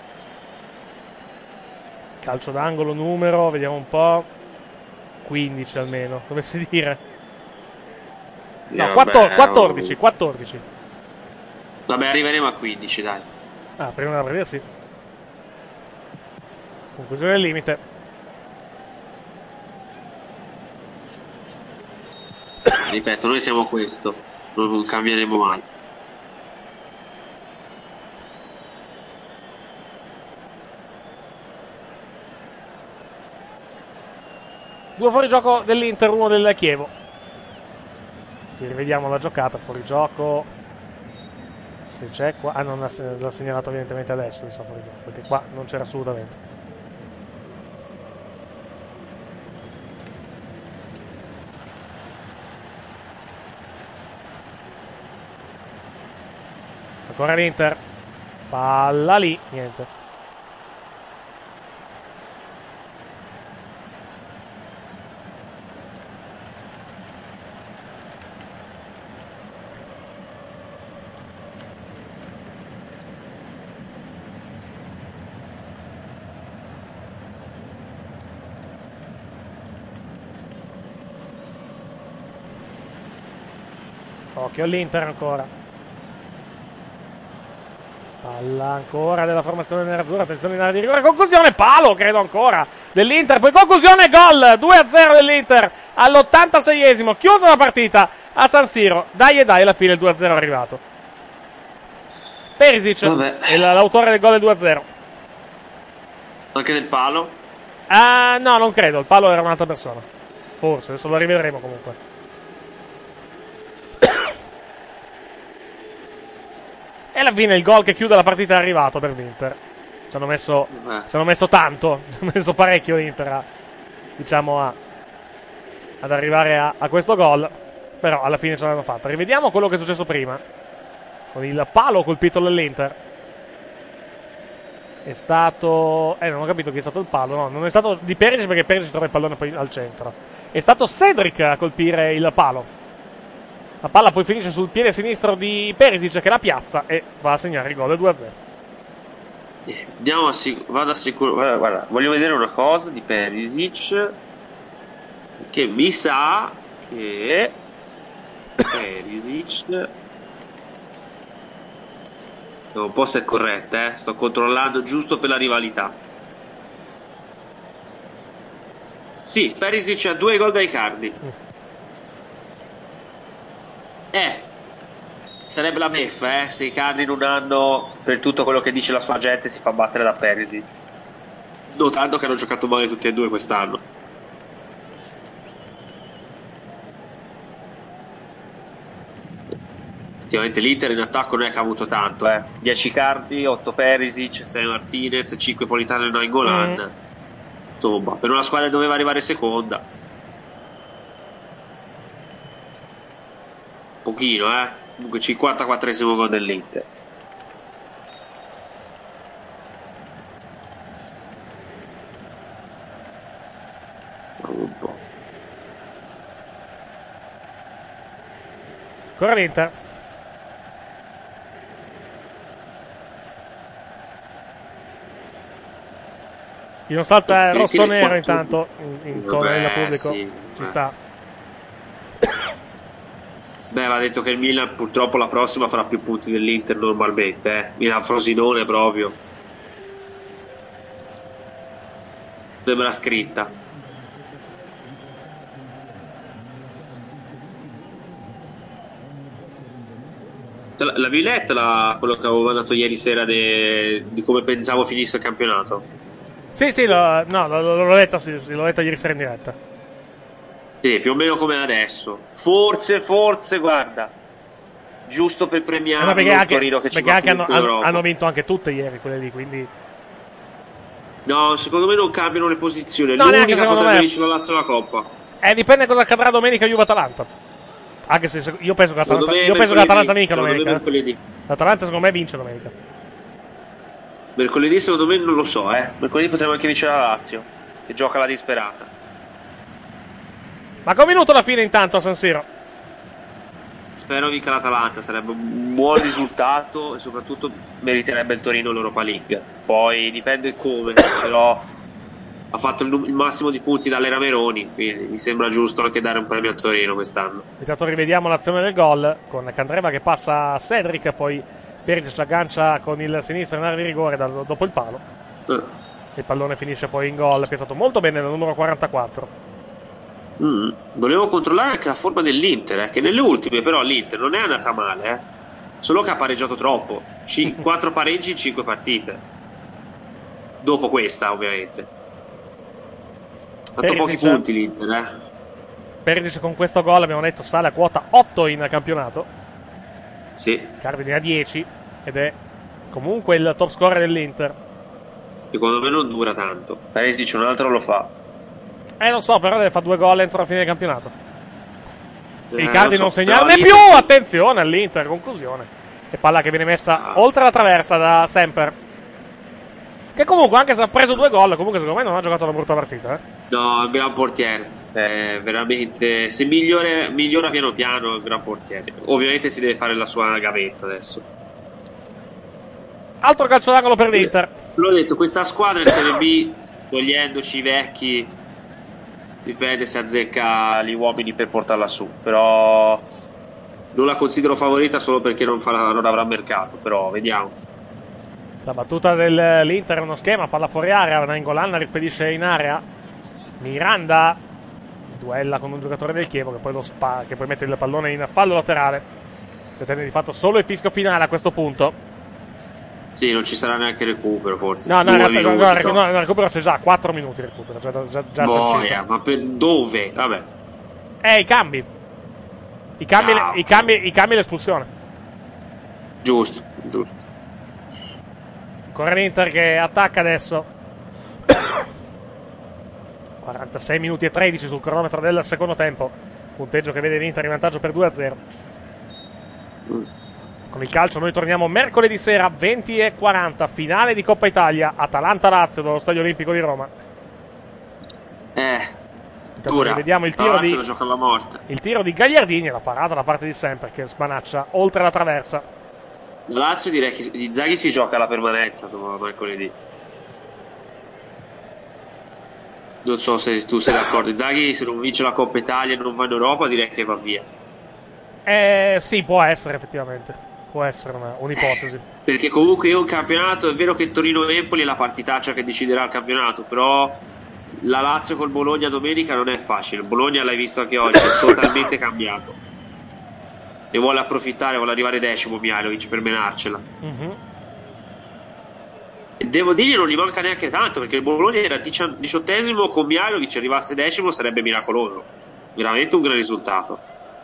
Calcio d'angolo numero, vediamo un po'. quindici almeno, dovessi dire. No, Vabbè, quattordici, quattordici, quattordici. Vabbè, arriveremo a quindici, dai. Ah, prima da partita sì. Conclusione del limite. Ripeto, noi siamo questo, non cambieremo mai. Due fuorigioco dell'Inter, uno del Chievo. Qui rivediamo la giocata, fuorigioco. Se c'è qua. Ah, non l'ha segnalato evidentemente adesso, mi sa fuorigioco, perché qua non c'era assolutamente. Ancora l'Inter. Palla lì, niente. Occhio all'Inter ancora. Palla ancora della formazione nerazzurra. Attenzione in area di rigore. Conclusione, palo credo ancora dell'Inter. Poi conclusione, gol. due a zero dell'Inter all'ottantaseiesimo. Chiusa la partita a San Siro. Dai e dai, alla fine il due a zero è arrivato. Perisic Vabbè. è l'autore del gol del due a zero. Anche del palo? Ah, no, non credo. Il palo era un'altra persona. Forse, adesso lo rivedremo comunque. E alla fine il gol che chiude la partita è arrivato per l'Inter. Ci hanno messo, ci hanno messo tanto, ci hanno messo parecchio l'Inter a, diciamo a, ad arrivare a, a questo gol. Però alla fine ce l'hanno fatta. Rivediamo quello che è successo prima. Con il palo colpito dall'Inter. È stato... Eh, non ho capito chi è stato il palo. No, non è stato di Perisic perché Perisic trova il pallone poi al centro. È stato Cedric a colpire il palo. La palla poi finisce sul piede sinistro di Perisic che la piazza e va a segnare il gol del due a zero. Andiamo a sic- vado a sicuro. Guarda, guarda, voglio vedere una cosa di Perisic. Che mi sa che Perisic. Non può essere corretta, eh. Sto controllando giusto per la rivalità. Sì, Perisic ha due gol da Icardi. Eh, sarebbe la beffa, eh, se i Icardi in un anno, per tutto quello che dice la sua gente, si fa battere da Perisic. Notando che hanno giocato male tutti e due quest'anno. Effettivamente l'Inter in attacco non è che ha avuto tanto, eh. dieci Icardi, otto Perisic, sei Martinez, cinque Politano e Nainggolan. Mm. Insomma, per una squadra che doveva arrivare seconda. Pochino, eh. Comunque cinquantaquattresimo gol dell'Inter. Un po'. Ancora l'Inter. Chi non salta è rosso-nero intanto in, in tono del pubblico. Sì, ci eh. sta. Beh, va detto che il Milan purtroppo la prossima farà più punti dell'Inter normalmente, eh. Milan Frosinone proprio. Sembra scritta. La, la Villette, la, quello che avevo mandato ieri sera de, di come pensavo finisse il campionato. Sì, sì, lo, no, l'ho letta, sì, sì, l'ho letta ieri sera in diretta. Sì, più o meno come adesso. Forse, forse, guarda, giusto per premiare eh, perché il anche, Torino che ci perché va anche hanno, hanno, hanno vinto anche tutte ieri quelle lì, quindi... No, secondo me non cambiano le posizioni. No, l'unica potrebbe me... vincere la Lazio la Coppa. Eh, dipende cosa accadrà domenica Juve-Atalanta. Anche se io penso che l'Atalanta, io penso che l'Atalanta vinca domenica. Mercoledì. L'Atalanta secondo me vince domenica. Mercoledì secondo me non lo so, eh. Mercoledì potremmo anche vincere la Lazio, che gioca la disperata. Ma che minuto alla fine intanto a San Siro? Spero vinca l'Atalanta, sarebbe un buon risultato e soprattutto meriterebbe il Torino l'Europa League. Poi dipende come, però ha fatto il, il massimo di punti dall'era Meroni, quindi mi sembra giusto anche dare un premio al Torino quest'anno. Intanto rivediamo l'azione del gol con Candreva che passa a Cedric, poi Perisic ci aggancia con il sinistro in area di rigore dal, dopo il palo. Eh. Il pallone finisce poi in gol, piazzato molto bene dal numero quarantaquattro. Mm. Volevo controllare anche la forma dell'Inter, eh, che nelle ultime però l'Inter non è andata male, eh. Solo che ha pareggiato troppo. quattro pareggi in cinque partite. Dopo questa, ovviamente. Ha fatto pochi punti l'Inter, eh. Perisic con questo gol, abbiamo detto, sale a quota otto in campionato. Sì. Cardini a dieci ed è comunque il top scorer dell'Inter. Secondo me non dura tanto. Perisic un altro lo fa. Eh, lo so, però deve fare due gol entro la fine del campionato. Eh, I Cardi so, non segnarne più. Attenzione all'Inter, conclusione. e palla che viene messa oltre la traversa da Semper, che comunque, anche se ha preso due gol, comunque secondo me non ha giocato una brutta partita, eh. No, gran portiere, eh, veramente, se migliore, migliora piano piano, è un gran portiere. Ovviamente si deve fare la sua gavetta adesso. Altro calcio d'angolo per l'Inter. L'ho detto, questa squadra in Serie B, togliendoci i vecchi, dipende se azzecca gli uomini per portarla su, però non la considero favorita solo perché non, farà, non avrà mercato, però vediamo. La battuta dell'Inter è uno schema, palla fuori area, Nainggolan rispedisce in area, Miranda duella con un giocatore del Chievo che poi, lo spa, che poi mette il pallone in fallo laterale. Si attende di fatto solo il fischio finale a questo punto. Sì, non ci sarà neanche recupero forse. No, no, in realtà, no, no, no, no, recupero c'è già, quattro minuti di recupero, già, già, già Boia, ma per dove? Vabbè. Eh, i cambi. I cambi, no. i cambi, i cambi e l'espulsione. Giusto, giusto. Ancora l'Inter che attacca adesso. quarantasei minuti e tredici sul cronometro del secondo tempo. Punteggio che vede l'Inter in vantaggio per due a zero. Mm. Con il calcio noi torniamo mercoledì sera venti e quaranta, finale di Coppa Italia, Atalanta-Lazio dallo Stadio Olimpico di Roma. Eh, dura. Vediamo il tiro, di, lo gioca alla morte. il tiro di Gagliardini e la parata da parte di Semper che smanaccia oltre la traversa. La Lazio direi che Inzaghi si gioca la permanenza mercoledì. Non so se tu sei d'accordo. Inzaghi se non vince la Coppa Italia e non va in Europa direi che va via. Eh sì, può essere effettivamente. Può essere una, un'ipotesi. Perché comunque io un campionato, è vero che Torino-Empoli è la partitaccia che deciderà il campionato, però la Lazio col Bologna domenica non è facile. Il Bologna l'hai visto anche oggi, è totalmente cambiato. E vuole approfittare, vuole arrivare decimo Mihajlovic per menarcela. Mm-hmm. E devo dirgli non gli manca neanche tanto, perché il Bologna era diciottesimo, con Mihajlovic arrivasse decimo sarebbe miracoloso. Veramente un gran risultato.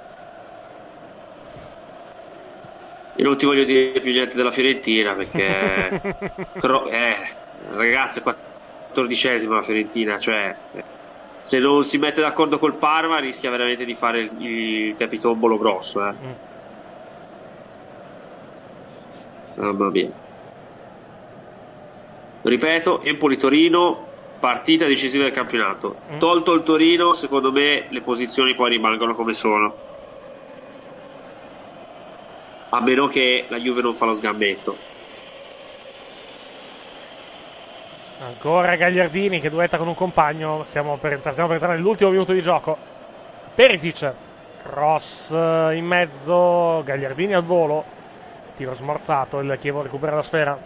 E non ti voglio dire più niente della Fiorentina perché eh, ragazzi, quattordicesima la Fiorentina, cioè se non si mette d'accordo col Parma rischia veramente di fare il, il capitombolo grosso, eh. mm. Mamma mia. Ripeto, Empoli-Torino, partita decisiva del campionato. mm. Tolto il Torino, secondo me le posizioni poi rimangono come sono, a meno che la Juve non fa lo sgambetto. Ancora Gagliardini che duetta con un compagno. Stiamo per, stiamo per entrare nell'ultimo minuto di gioco. Perisic, cross in mezzo, Gagliardini al volo, tiro smorzato, il Chievo recupera la sfera.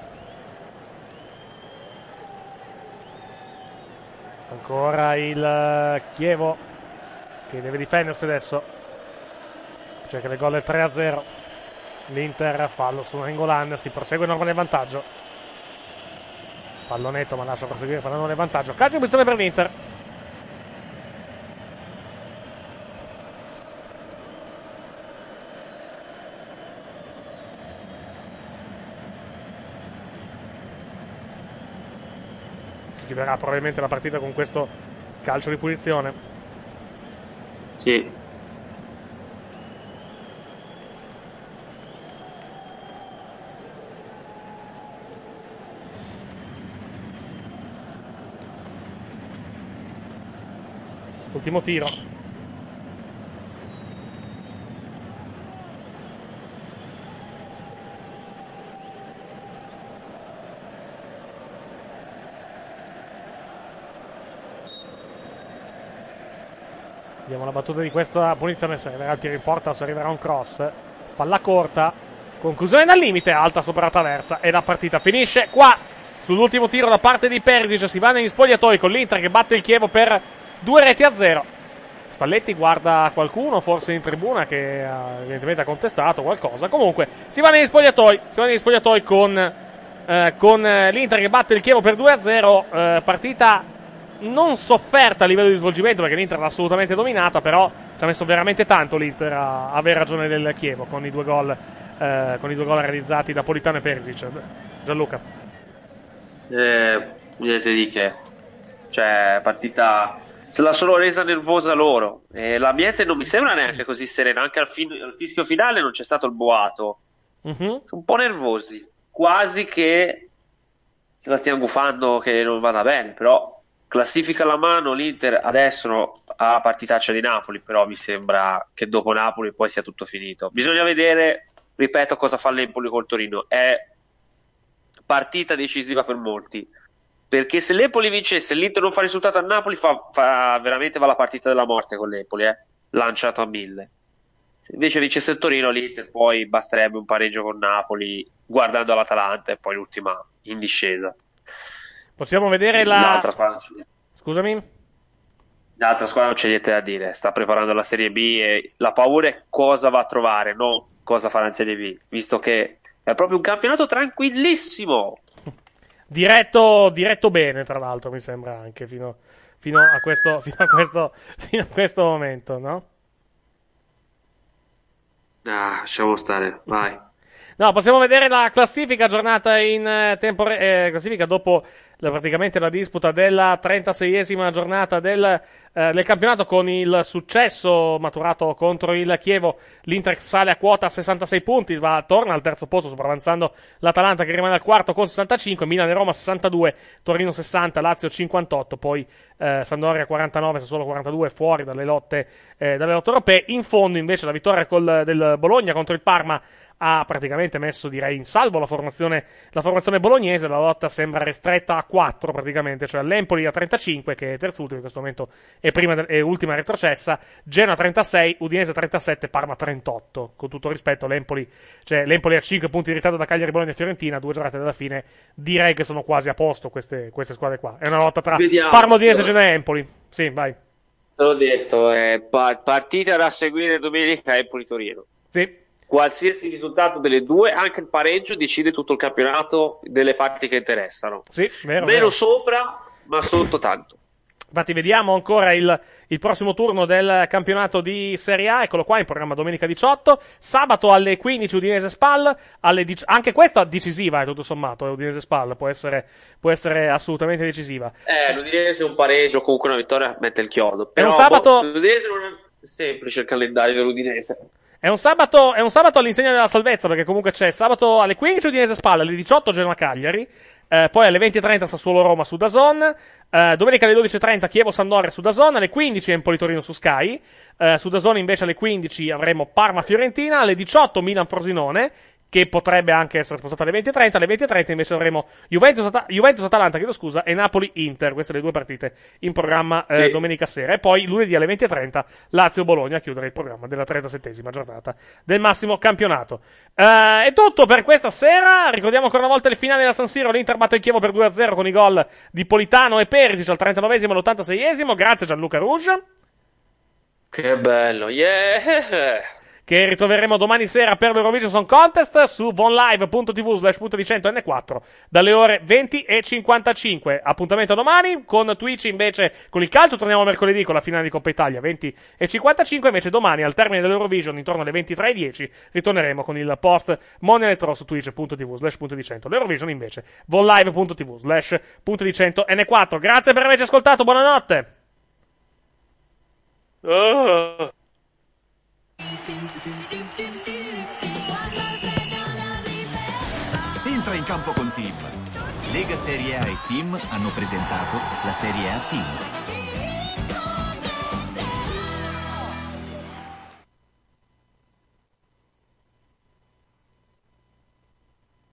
Ancora il Chievo che deve difendersi adesso, cerca il gol del tre a zero. L'Inter fallo su Nainggolan, si prosegue normale vantaggio, fallo netto ma lascia proseguire per normale vantaggio, calcio in posizione per l'Inter. Si chiuderà probabilmente la partita con questo calcio di punizione. Sì. Ultimo tiro. Vediamo la battuta di questa punizione, se arriverà il tiro in porta o se arriverà un cross. Palla corta, conclusione dal limite, alta sopra la traversa e la partita finisce qua. Sull'ultimo tiro da parte di Perisic si va negli spogliatoi con l'Inter che batte il Chievo per due reti a zero. Spalletti guarda qualcuno forse in tribuna che uh, evidentemente ha contestato qualcosa. Comunque si va negli spogliatoi, si va negli spogliatoi con, uh, con uh, l'Inter che batte il Chievo per due a zero. Uh, partita non sofferta a livello di svolgimento perché l'Inter l'ha assolutamente dominata, però ci ha messo veramente tanto l'Inter a avere ragione del Chievo con i due gol uh, con i due gol realizzati da Politano e Perisic. Gianluca. Eh, niente di che, cioè partita se la sono resa nervosa loro, e l'ambiente non mi sembra neanche così sereno, anche al, fin- al fischio finale non c'è stato il boato Mm-hmm. Sono un po' nervosi, quasi che se la stiamo gufando che non vada bene, però classifica alla mano l'Inter adesso no, ha la partitaccia di Napoli, però mi sembra che dopo Napoli poi sia tutto finito. Bisogna vedere, ripeto, cosa fa l'Empoli col Torino. È partita decisiva per molti, perché se l'Empoli vincesse, l'Inter non fa risultato a Napoli, fa, fa veramente va la partita della morte con l'Empoli, eh? Lanciato a mille. Se invece vincesse il Torino, l'Inter poi basterebbe un pareggio con Napoli, guardando l'Atalanta e poi l'ultima in discesa. Possiamo vedere la... L'altra squadra, Scusami? L'altra squadra non c'è niente da dire, sta preparando la Serie B e la paura è cosa va a trovare, non cosa farà in Serie B, visto che è proprio un campionato tranquillissimo. Diretto, diretto bene, tra l'altro, mi sembra anche, fino, fino, a, questo, fino, a, questo, fino a questo momento, no? Ah, lasciamo stare, vai. No, possiamo vedere la classifica aggiornata in eh, tempo re- eh, classifica dopo la, praticamente la disputa della trentaseiesima giornata del, eh, del campionato, con il successo maturato contro il Chievo. L'Inter sale a quota sessantasei punti, va, torna al terzo posto sopravanzando l'Atalanta che rimane al quarto con sessantacinque, Milan e Roma sessantadue, Torino sessanta, Lazio cinquantotto, poi eh, Sampdoria quarantanove, Sassuolo quarantadue, fuori dalle lotte, eh, dalle lotte europee. In fondo invece la vittoria col, del Bologna contro il Parma ha praticamente messo, direi, in salvo la formazione, la formazione bolognese. La lotta sembra ristretta a quattro praticamente, cioè l'Empoli a trentacinque, che è terzultimo in questo momento, è prima de- è ultima retrocessa, Genoa trentasei, Udinese trentasette, Parma trentotto. Con tutto rispetto, l'Empoli, cioè l'Empoli ha cinque punti di ritardo da Cagliari, Bologna e Fiorentina, due giornate dalla fine, direi che sono quasi a posto queste, queste squadre qua. È una lotta tra Vediamo. Parma, Udinese, Genoa e Empoli. Sì, vai. Te l'ho detto, è par- partita da seguire domenica Empoli-Torino. Sì. Qualsiasi risultato delle due, anche il pareggio, decide tutto il campionato delle parti che interessano. Sì, vero, Meno vero. sopra, ma sotto tanto. Infatti vediamo ancora il, il prossimo turno del campionato di Serie A, eccolo qua in programma domenica diciotto, sabato alle quindici Udinese Spal, alle dici- anche questa decisiva, eh, tutto sommato, eh, Udinese Spal può essere, può essere assolutamente decisiva. Eh, l'Udinese un pareggio, comunque una vittoria mette il chiodo. Però un sabato- boh, l'Udinese non è semplice il calendario dell'Udinese. È un sabato, è un sabato all'insegna della salvezza, perché comunque c'è sabato alle quindici Udinese Spal, alle diciotto Genoa Cagliari, eh, poi alle venti e trenta Sassuolo Roma su DAZN, eh, domenica alle dodici e trenta Chievo Sampdoria su DAZN, alle quindici Empoli Torino su Sky, eh, su DAZN invece alle quindici avremo Parma Fiorentina, alle diciotto Milan Frosinone, che potrebbe anche essere spostato alle venti e trenta, alle venti e trenta invece avremo Juventus, At- Juventus Atalanta, chiedo scusa, e Napoli Inter. Queste le due partite in programma eh, Sì. domenica sera, e poi lunedì alle venti e trenta Lazio Bologna a chiudere il programma della trentasettesima giornata del massimo campionato. Eh, è tutto per questa sera. Ricordiamo ancora una volta il finale della San Siro. L'Inter batte il Chievo per due a zero con i gol di Politano e Perisic al trentanovesimo e all'ottantaseiesimo. Grazie Gianluca Rouge, Che bello, yeah! che ritroveremo domani sera per l'Eurovision Song Contest su vonlive.tv slash punto di cento N quattro dalle ore venti e cinquantacinque. Appuntamento domani con Twitch, invece con il calcio torniamo mercoledì con la finale di Coppa Italia venti e cinquantacinque, invece domani al termine dell'Eurovision intorno alle ventitré e dieci ritorneremo con il post Money Electro su twitch.tv slash punto di cento. L'Eurovision invece vonlive.tv slash punto di cento N quattro. Grazie per averci ascoltato, buonanotte. Oh. Entra in campo con Team. Lega Serie A e Team hanno presentato la Serie A Team.